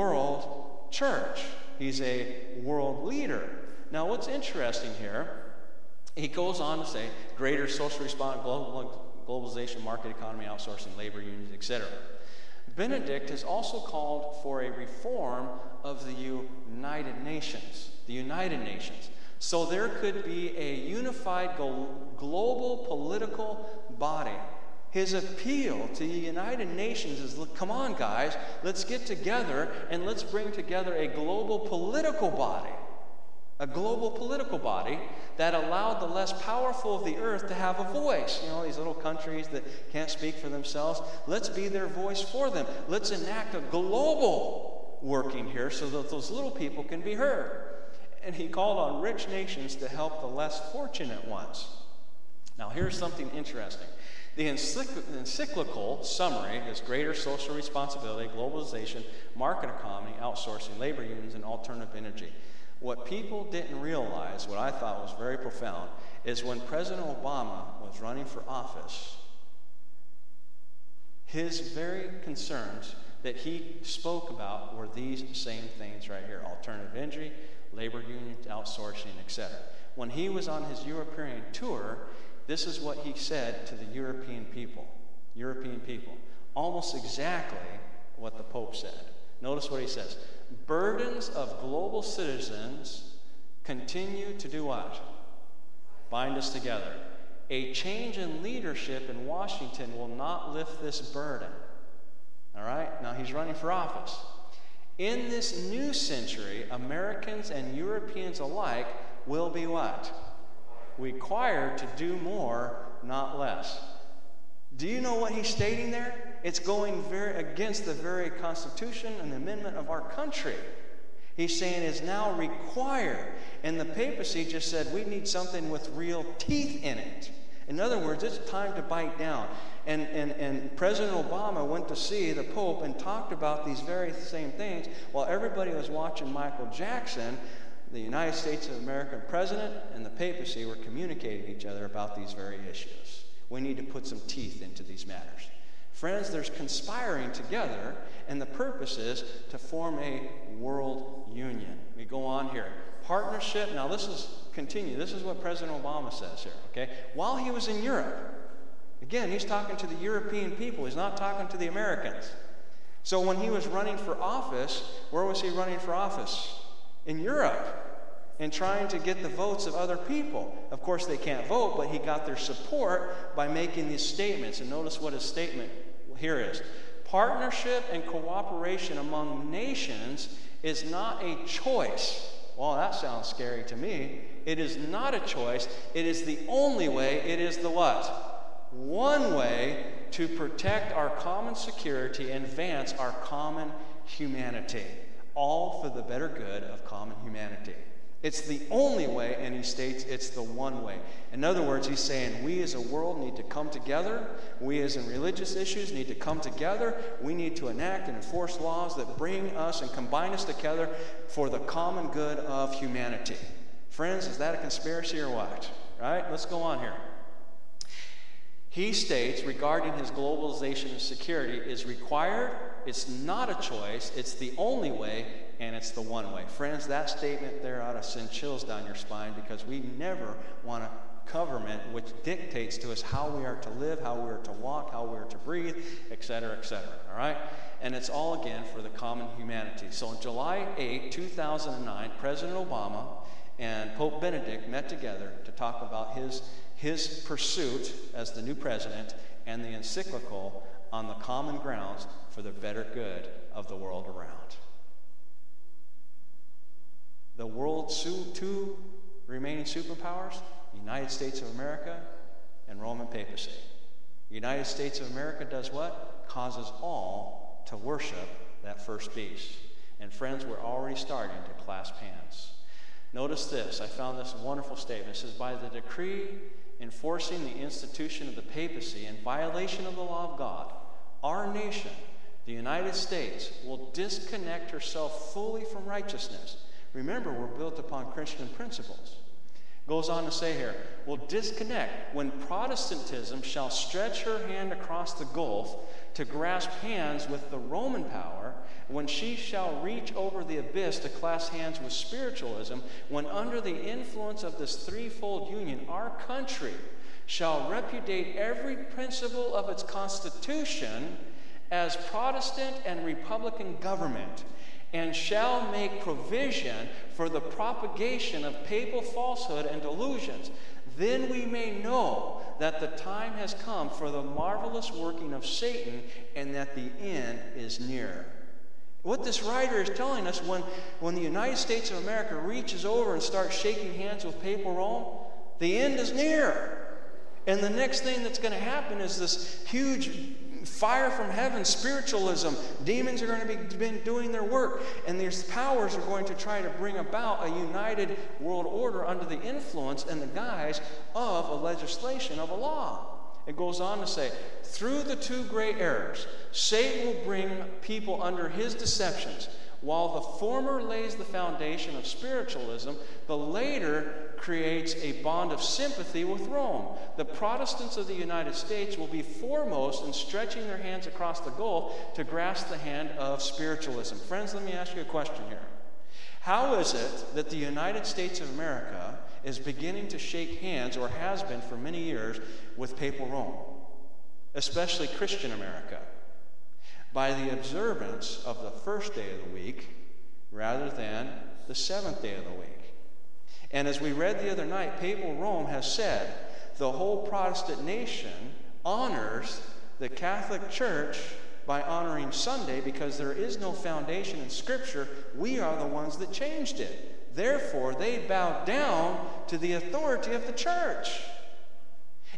world church. He's a world leader. Now, what's interesting here, he goes on to say, greater social response, global, globalization, market economy, outsourcing, labor unions, et cetera. Benedict has also called for a reform of the United Nations, the United Nations. So there could be a unified global political body. His appeal to the United Nations is, look, come on, guys, let's get together and let's bring together a global political body. A global political body that allowed the less powerful of the earth to have a voice. You know, these little countries that can't speak for themselves. Let's be their voice for them. Let's enact a global working here so that those little people can be heard. And he called on rich nations to help the less fortunate ones. Now, here's something interesting. The encyclical summary is greater social responsibility, globalization, market economy, outsourcing, labor unions, and alternative energy. What people didn't realize, what I thought was very profound, is when President Obama was running for office, his very concerns that he spoke about were these same things right here: alternative energy, labor unions, outsourcing, et cetera. When he was on his European tour, this is what he said to the European people. European people. Almost exactly what the Pope said. Notice what he says. Burdens of global citizens continue to do what? Bind us together. A change in leadership in Washington will not lift this burden. All right? Now he's running for office. In this new century, Americans and Europeans alike will be what? Required to do more, not less. Do you know what he's stating there? It's going very against the very Constitution and Amendment of our country. He's saying is now required. And the papacy just said, we need something with real teeth in it. In other words, it's time to bite down. And, and, and President Obama went to see the Pope and talked about these very same things while everybody was watching Michael Jackson. The United States of America president and the papacy were communicating to each other about these very issues. We need to put some teeth into these matters. Friends, there's conspiring together, and the purpose is to form a world union. We go on here. Partnership. Now this is continue. This is what President Obama says here, okay? While he was in Europe, again, he's talking to the European people. He's not talking to the Americans. So when he was running for office, where was he running for office? In Europe, and trying to get the votes of other people. Of course, they can't vote, but he got their support by making these statements. And notice what his statement here is. Partnership and cooperation among nations is not a choice. Well, that sounds scary to me. It is not a choice. It is the only way. It is the what? One way to protect our common security and advance our common humanity. All for the better good of common humanity. It's the only way, and he states it's the one way. In other words, he's saying we as a world need to come together. We as in religious issues need to come together. We need to enact and enforce laws that bring us and combine us together for the common good of humanity. Friends, is that a conspiracy or what? Right? Let's go on here. He states regarding his globalization and security is required. It's not a choice. It's the only way. And it's the one way. Friends, that statement there ought to send chills down your spine, because we never want a government which dictates to us how we are to live, how we are to walk, how we are to breathe, et cetera, et cetera. All right? And it's all, again, for the common humanity. So on July eighth, two thousand nine, President Obama and Pope Benedict met together to talk about his, his pursuit as the new president and the encyclical on the common grounds for the better good of the world around. The world's two remaining superpowers, the United States of America and Roman papacy. The United States of America does what? Causes all to worship that first beast. And friends, we're already starting to clasp hands. Notice this. I found this wonderful statement. It says, by the decree enforcing the institution of the papacy in violation of the law of God, our nation, the United States, will disconnect herself fully from righteousness. Remember, we're built upon Christian principles. Goes on to say here, will disconnect when Protestantism shall stretch her hand across the gulf to grasp hands with the Roman power, when she shall reach over the abyss to clasp hands with spiritualism, when under the influence of this threefold union, our country shall repudiate every principle of its constitution as Protestant and Republican government, and shall make provision for the propagation of papal falsehood and delusions, then we may know that the time has come for the marvelous working of Satan, and that the end is near. What this writer is telling us, when, when the United States of America reaches over and starts shaking hands with papal Rome, the end is near. And the next thing that's going to happen is this huge fire from heaven, spiritualism. Demons are going to be been doing their work, and these powers are going to try to bring about a united world order under the influence and the guise of a legislation of a law. It goes on to say, through the two great errors, Satan will bring people under his deceptions. While the former lays the foundation of spiritualism, the later creates a bond of sympathy with Rome. The Protestants of the United States will be foremost in stretching their hands across the gulf to grasp the hand of spiritualism. Friends, let me ask you a question here. How is it that the United States of America is beginning to shake hands, or has been for many years, with papal Rome, especially Christian America? By the observance of the first day of the week rather than the seventh day of the week. And as we read the other night, papal Rome has said the whole Protestant nation honors the Catholic Church by honoring Sunday, because there is no foundation in Scripture. We are the ones that changed it. Therefore, they bow down to the authority of the church.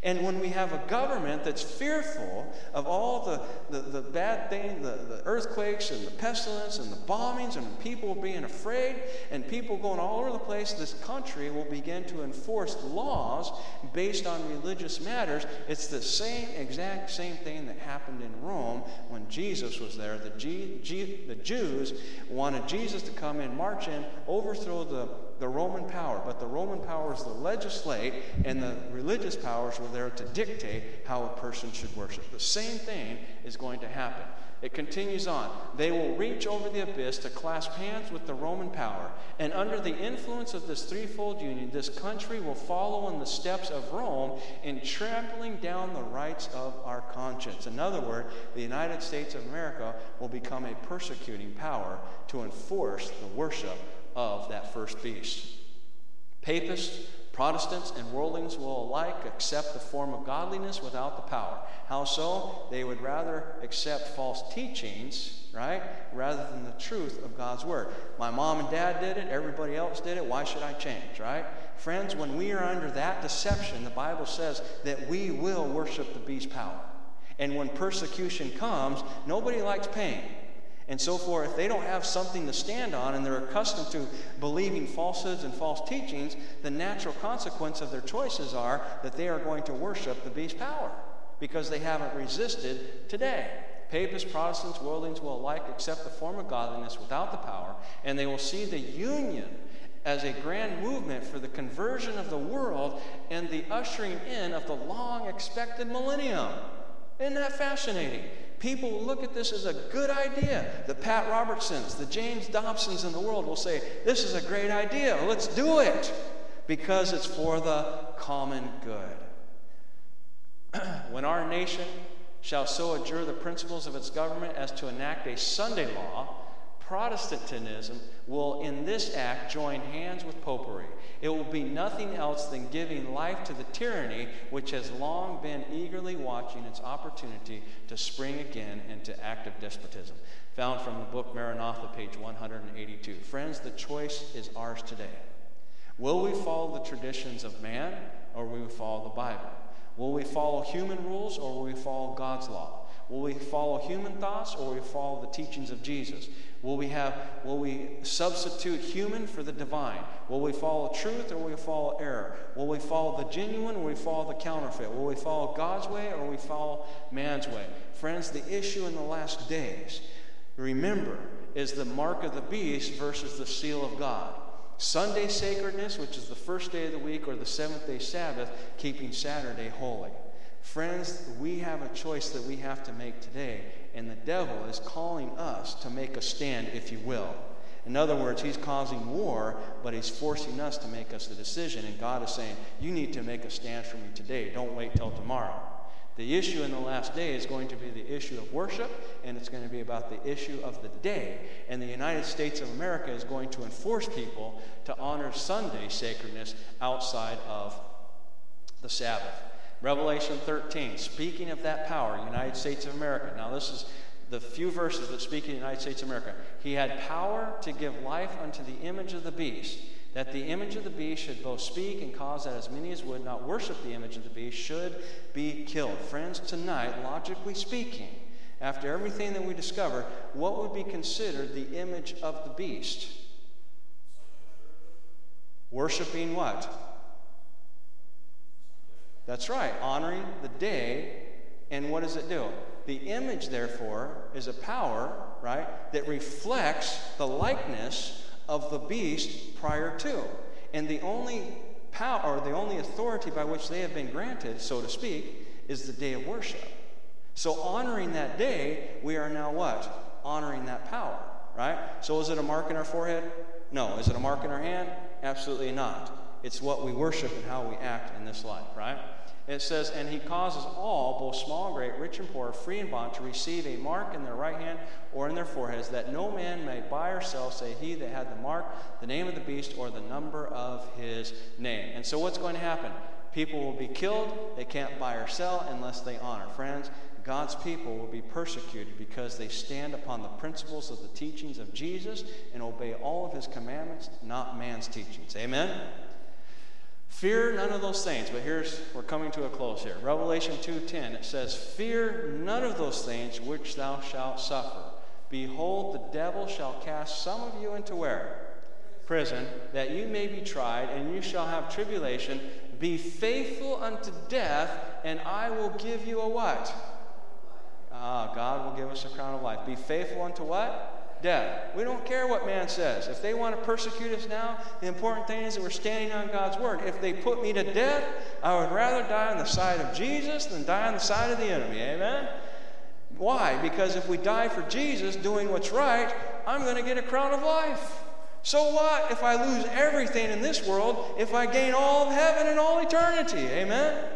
And when we have a government that's fearful of all the, the, the bad things, the, the earthquakes and the pestilence and the bombings and people being afraid and people going all over the place, this country will begin to enforce laws based on religious matters. It's the same exact same thing that happened in Rome when Jesus was there. The, G, G, the Jews wanted Jesus to come in, march in, overthrow the the Roman power, but the Roman powers to legislate and the religious powers were there to dictate how a person should worship. The same thing is going to happen. It continues on. They will reach over the abyss to clasp hands with the Roman power, and under the influence of this threefold union, this country will follow in the steps of Rome in trampling down the rights of our conscience. In other words, the United States of America will become a persecuting power to enforce the worship of that first beast. Papists, Protestants, and worldlings will alike accept the form of godliness without the power. How so? They would rather accept false teachings, right, rather than the truth of God's word. My mom and dad did it, everybody else did it, why should I change, right? Friends, when we are under that deception, the Bible says that we will worship the beast power. And when persecution comes, nobody likes pain. And so forth, if they don't have something to stand on and they're accustomed to believing falsehoods and false teachings, the natural consequence of their choices are that they are going to worship the beast power because they haven't resisted today. Papists, Protestants, worldlings will alike accept the form of godliness without the power, and they will see the union as a grand movement for the conversion of the world and the ushering in of the long-expected millennium. Isn't that fascinating? People will look at this as a good idea. The Pat Robertsons, the James Dobsons in the world will say, this is a great idea, let's do it, because it's for the common good. When our nation shall so adjure the principles of its government as to enact a Sunday law, Protestantism will in this act join hands with popery. It will be nothing else than giving life to the tyranny which has long been eagerly watching its opportunity to spring again into active despotism. Found from the book Maranatha, page one hundred eighty-two. Friends, the choice is ours today. Will we follow the traditions of man, or will we follow the Bible? Will we follow human rules, or will we follow God's law? Will we follow human thoughts, or will we follow the teachings of Jesus? Will we have? Will we substitute human for the divine? Will we follow truth, or will we follow error? Will we follow the genuine, or will we follow the counterfeit? Will we follow God's way, or will we follow man's way? Friends, the issue in the last days, remember, is the mark of the beast versus the seal of God. Sunday sacredness, which is the first day of the week, or the seventh day Sabbath, keeping Saturday holy. Friends, we have a choice that we have to make today, and the devil is calling us to make a stand, if you will. In other words, he's causing war, but he's forcing us to make us a decision, and God is saying, you need to make a stand for me today. Don't wait till tomorrow. The issue in the last day is going to be the issue of worship, and it's going to be about the issue of the day. And the United States of America is going to enforce people to honor Sunday sacredness outside of the Sabbath. Revelation thirteen, speaking of that power, United States of America. Now this is the few verses that speak of the United States of America. He had power to give life unto the image of the beast, that the image of the beast should both speak and cause that as many as would not worship the image of the beast should be killed. Friends, tonight, logically speaking, after everything that we discovered, what would be considered the image of the beast? Worshiping what? That's right, honoring the day. And what does it do? The image, therefore, is a power, right, that reflects the likeness of the beast prior to. And the only power, or the only authority by which they have been granted, so to speak, is the day of worship. So honoring that day, we are now what? Honoring that power, right? So is it a mark in our forehead? No. Is it a mark in our hand? Absolutely not. It's what we worship and how we act in this life, right? It says, and he causes all, both small and great, rich and poor, free and bond, to receive a mark in their right hand or in their foreheads, that no man may buy or sell, say he that had the mark, the name of the beast, or the number of his name. And so what's going to happen? People will be killed. They can't buy or sell unless they honor. Friends, God's people will be persecuted because they stand upon the principles of the teachings of Jesus and obey all of his commandments, not man's teachings. Amen? Fear none of those things. But here's, we're coming to a close here. Revelation two ten, it says, fear none of those things which thou shalt suffer. Behold, the devil shall cast some of you into where? Prison, that you may be tried, and you shall have tribulation. Be faithful unto death, and I will give you a what? Ah, God will give us a crown of life. Be faithful unto what? Death. We don't care what man says. If they want to persecute us now, the important thing is that we're standing on God's word. If they put me to death, I would rather die on the side of Jesus than die on the side of the enemy. Amen? Why? Because if we die for Jesus doing what's right, I'm going to get a crown of life. So what if I lose everything in this world if I gain all of heaven and all eternity? Amen?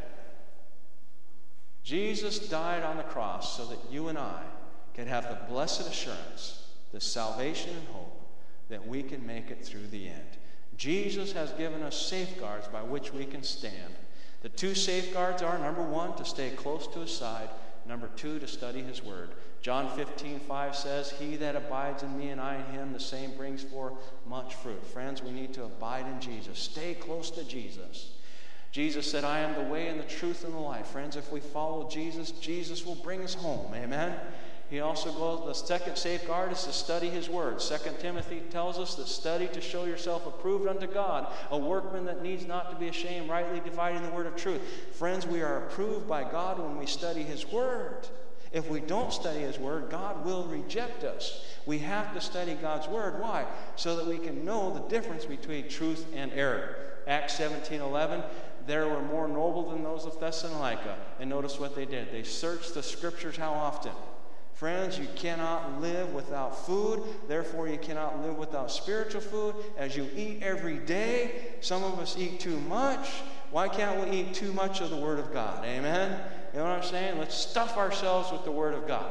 Jesus died on the cross so that you and I could have the blessed assurance, the salvation and hope that we can make it through the end. Jesus has given us safeguards by which we can stand. The two safeguards are, number one, to stay close to his side. Number two, to study his word. John fifteen five says, he that abides in me and I in him, the same brings forth much fruit. Friends, we need to abide in Jesus. Stay close to Jesus. Jesus said, I am the way and the truth and the life. Friends, if we follow Jesus, Jesus will bring us home. Amen? He also goes, the second safeguard is to study his word. Second Timothy tells us that study to show yourself approved unto God, a workman that needs not to be ashamed, rightly dividing the word of truth. Friends, we are approved by God when we study his word. If we don't study his word, God will reject us. We have to study God's word. Why? So that we can know the difference between truth and error. Acts seventeen eleven, there were more noble than those of Thessalonica. And notice what they did. They searched the scriptures how often? Friends, you cannot live without food. Therefore, you cannot live without spiritual food. As you eat every day, some of us eat too much. Why can't we eat too much of the Word of God? Amen? You know what I'm saying? Let's stuff ourselves with the Word of God.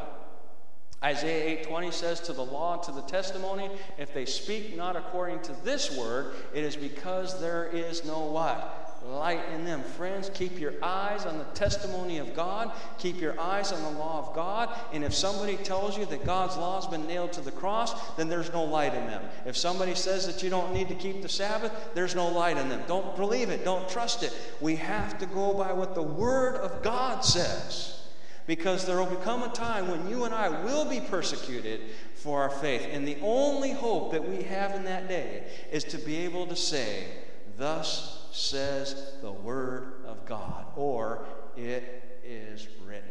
Isaiah eight twenty says, to the law and to the testimony, if they speak not according to this word, it is because there is no what? Light in them. Friends, keep your eyes on the testimony of God. Keep your eyes on the law of God. And if somebody tells you that God's law has been nailed to the cross, then there's no light in them. If somebody says that you don't need to keep the Sabbath, there's no light in them. Don't believe it. Don't trust it. We have to go by what the Word of God says. Because there will become a time when you and I will be persecuted for our faith. And the only hope that we have in that day is to be able to say, thus says the Word of God, or it is written.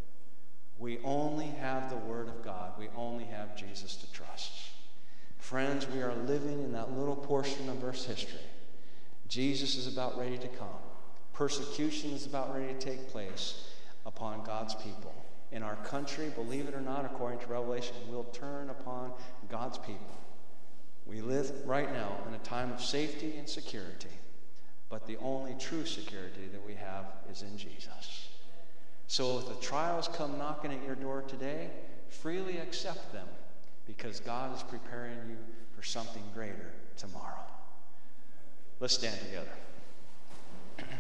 We only have the Word of God. We only have Jesus to trust. Friends, we are living in that little portion of Earth's history. Jesus is about ready to come. Persecution is about ready to take place upon God's people. In our country, believe it or not, according to Revelation, will turn upon God's people. We live right now in a time of safety and security. But the only true security that we have is in Jesus. So if the trials come knocking at your door today, freely accept them, because God is preparing you for something greater tomorrow. Let's stand together.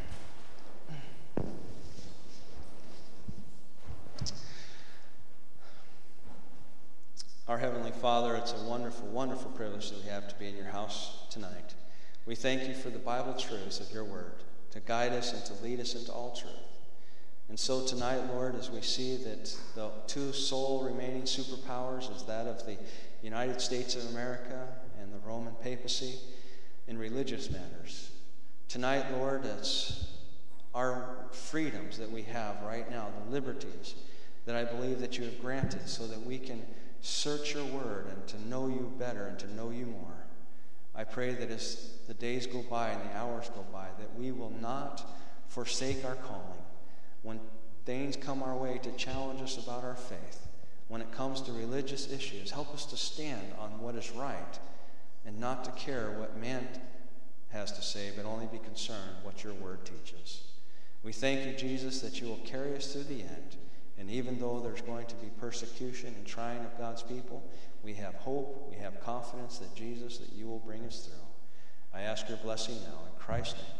Our Heavenly Father, it's a wonderful, wonderful privilege that we have to be in your house tonight. We thank you for the Bible truths of your word, to guide us and to lead us into all truth. And so tonight, Lord, as we see that the two sole remaining superpowers is that of the United States of America and the Roman papacy in religious matters. Tonight, Lord, it's our freedoms that we have right now, the liberties that I believe that you have granted so that we can search your word and to know you better and to know you more. I pray that as the days go by and the hours go by, that we will not forsake our calling. When things come our way to challenge us about our faith, when it comes to religious issues, help us to stand on what is right and not to care what man has to say, but only be concerned what your word teaches. We thank you, Jesus, that you will carry us through the end. And even though there's going to be persecution and trying of God's people, we have hope, we have confidence that Jesus, that you will bring us through. I ask your blessing now in Christ's name.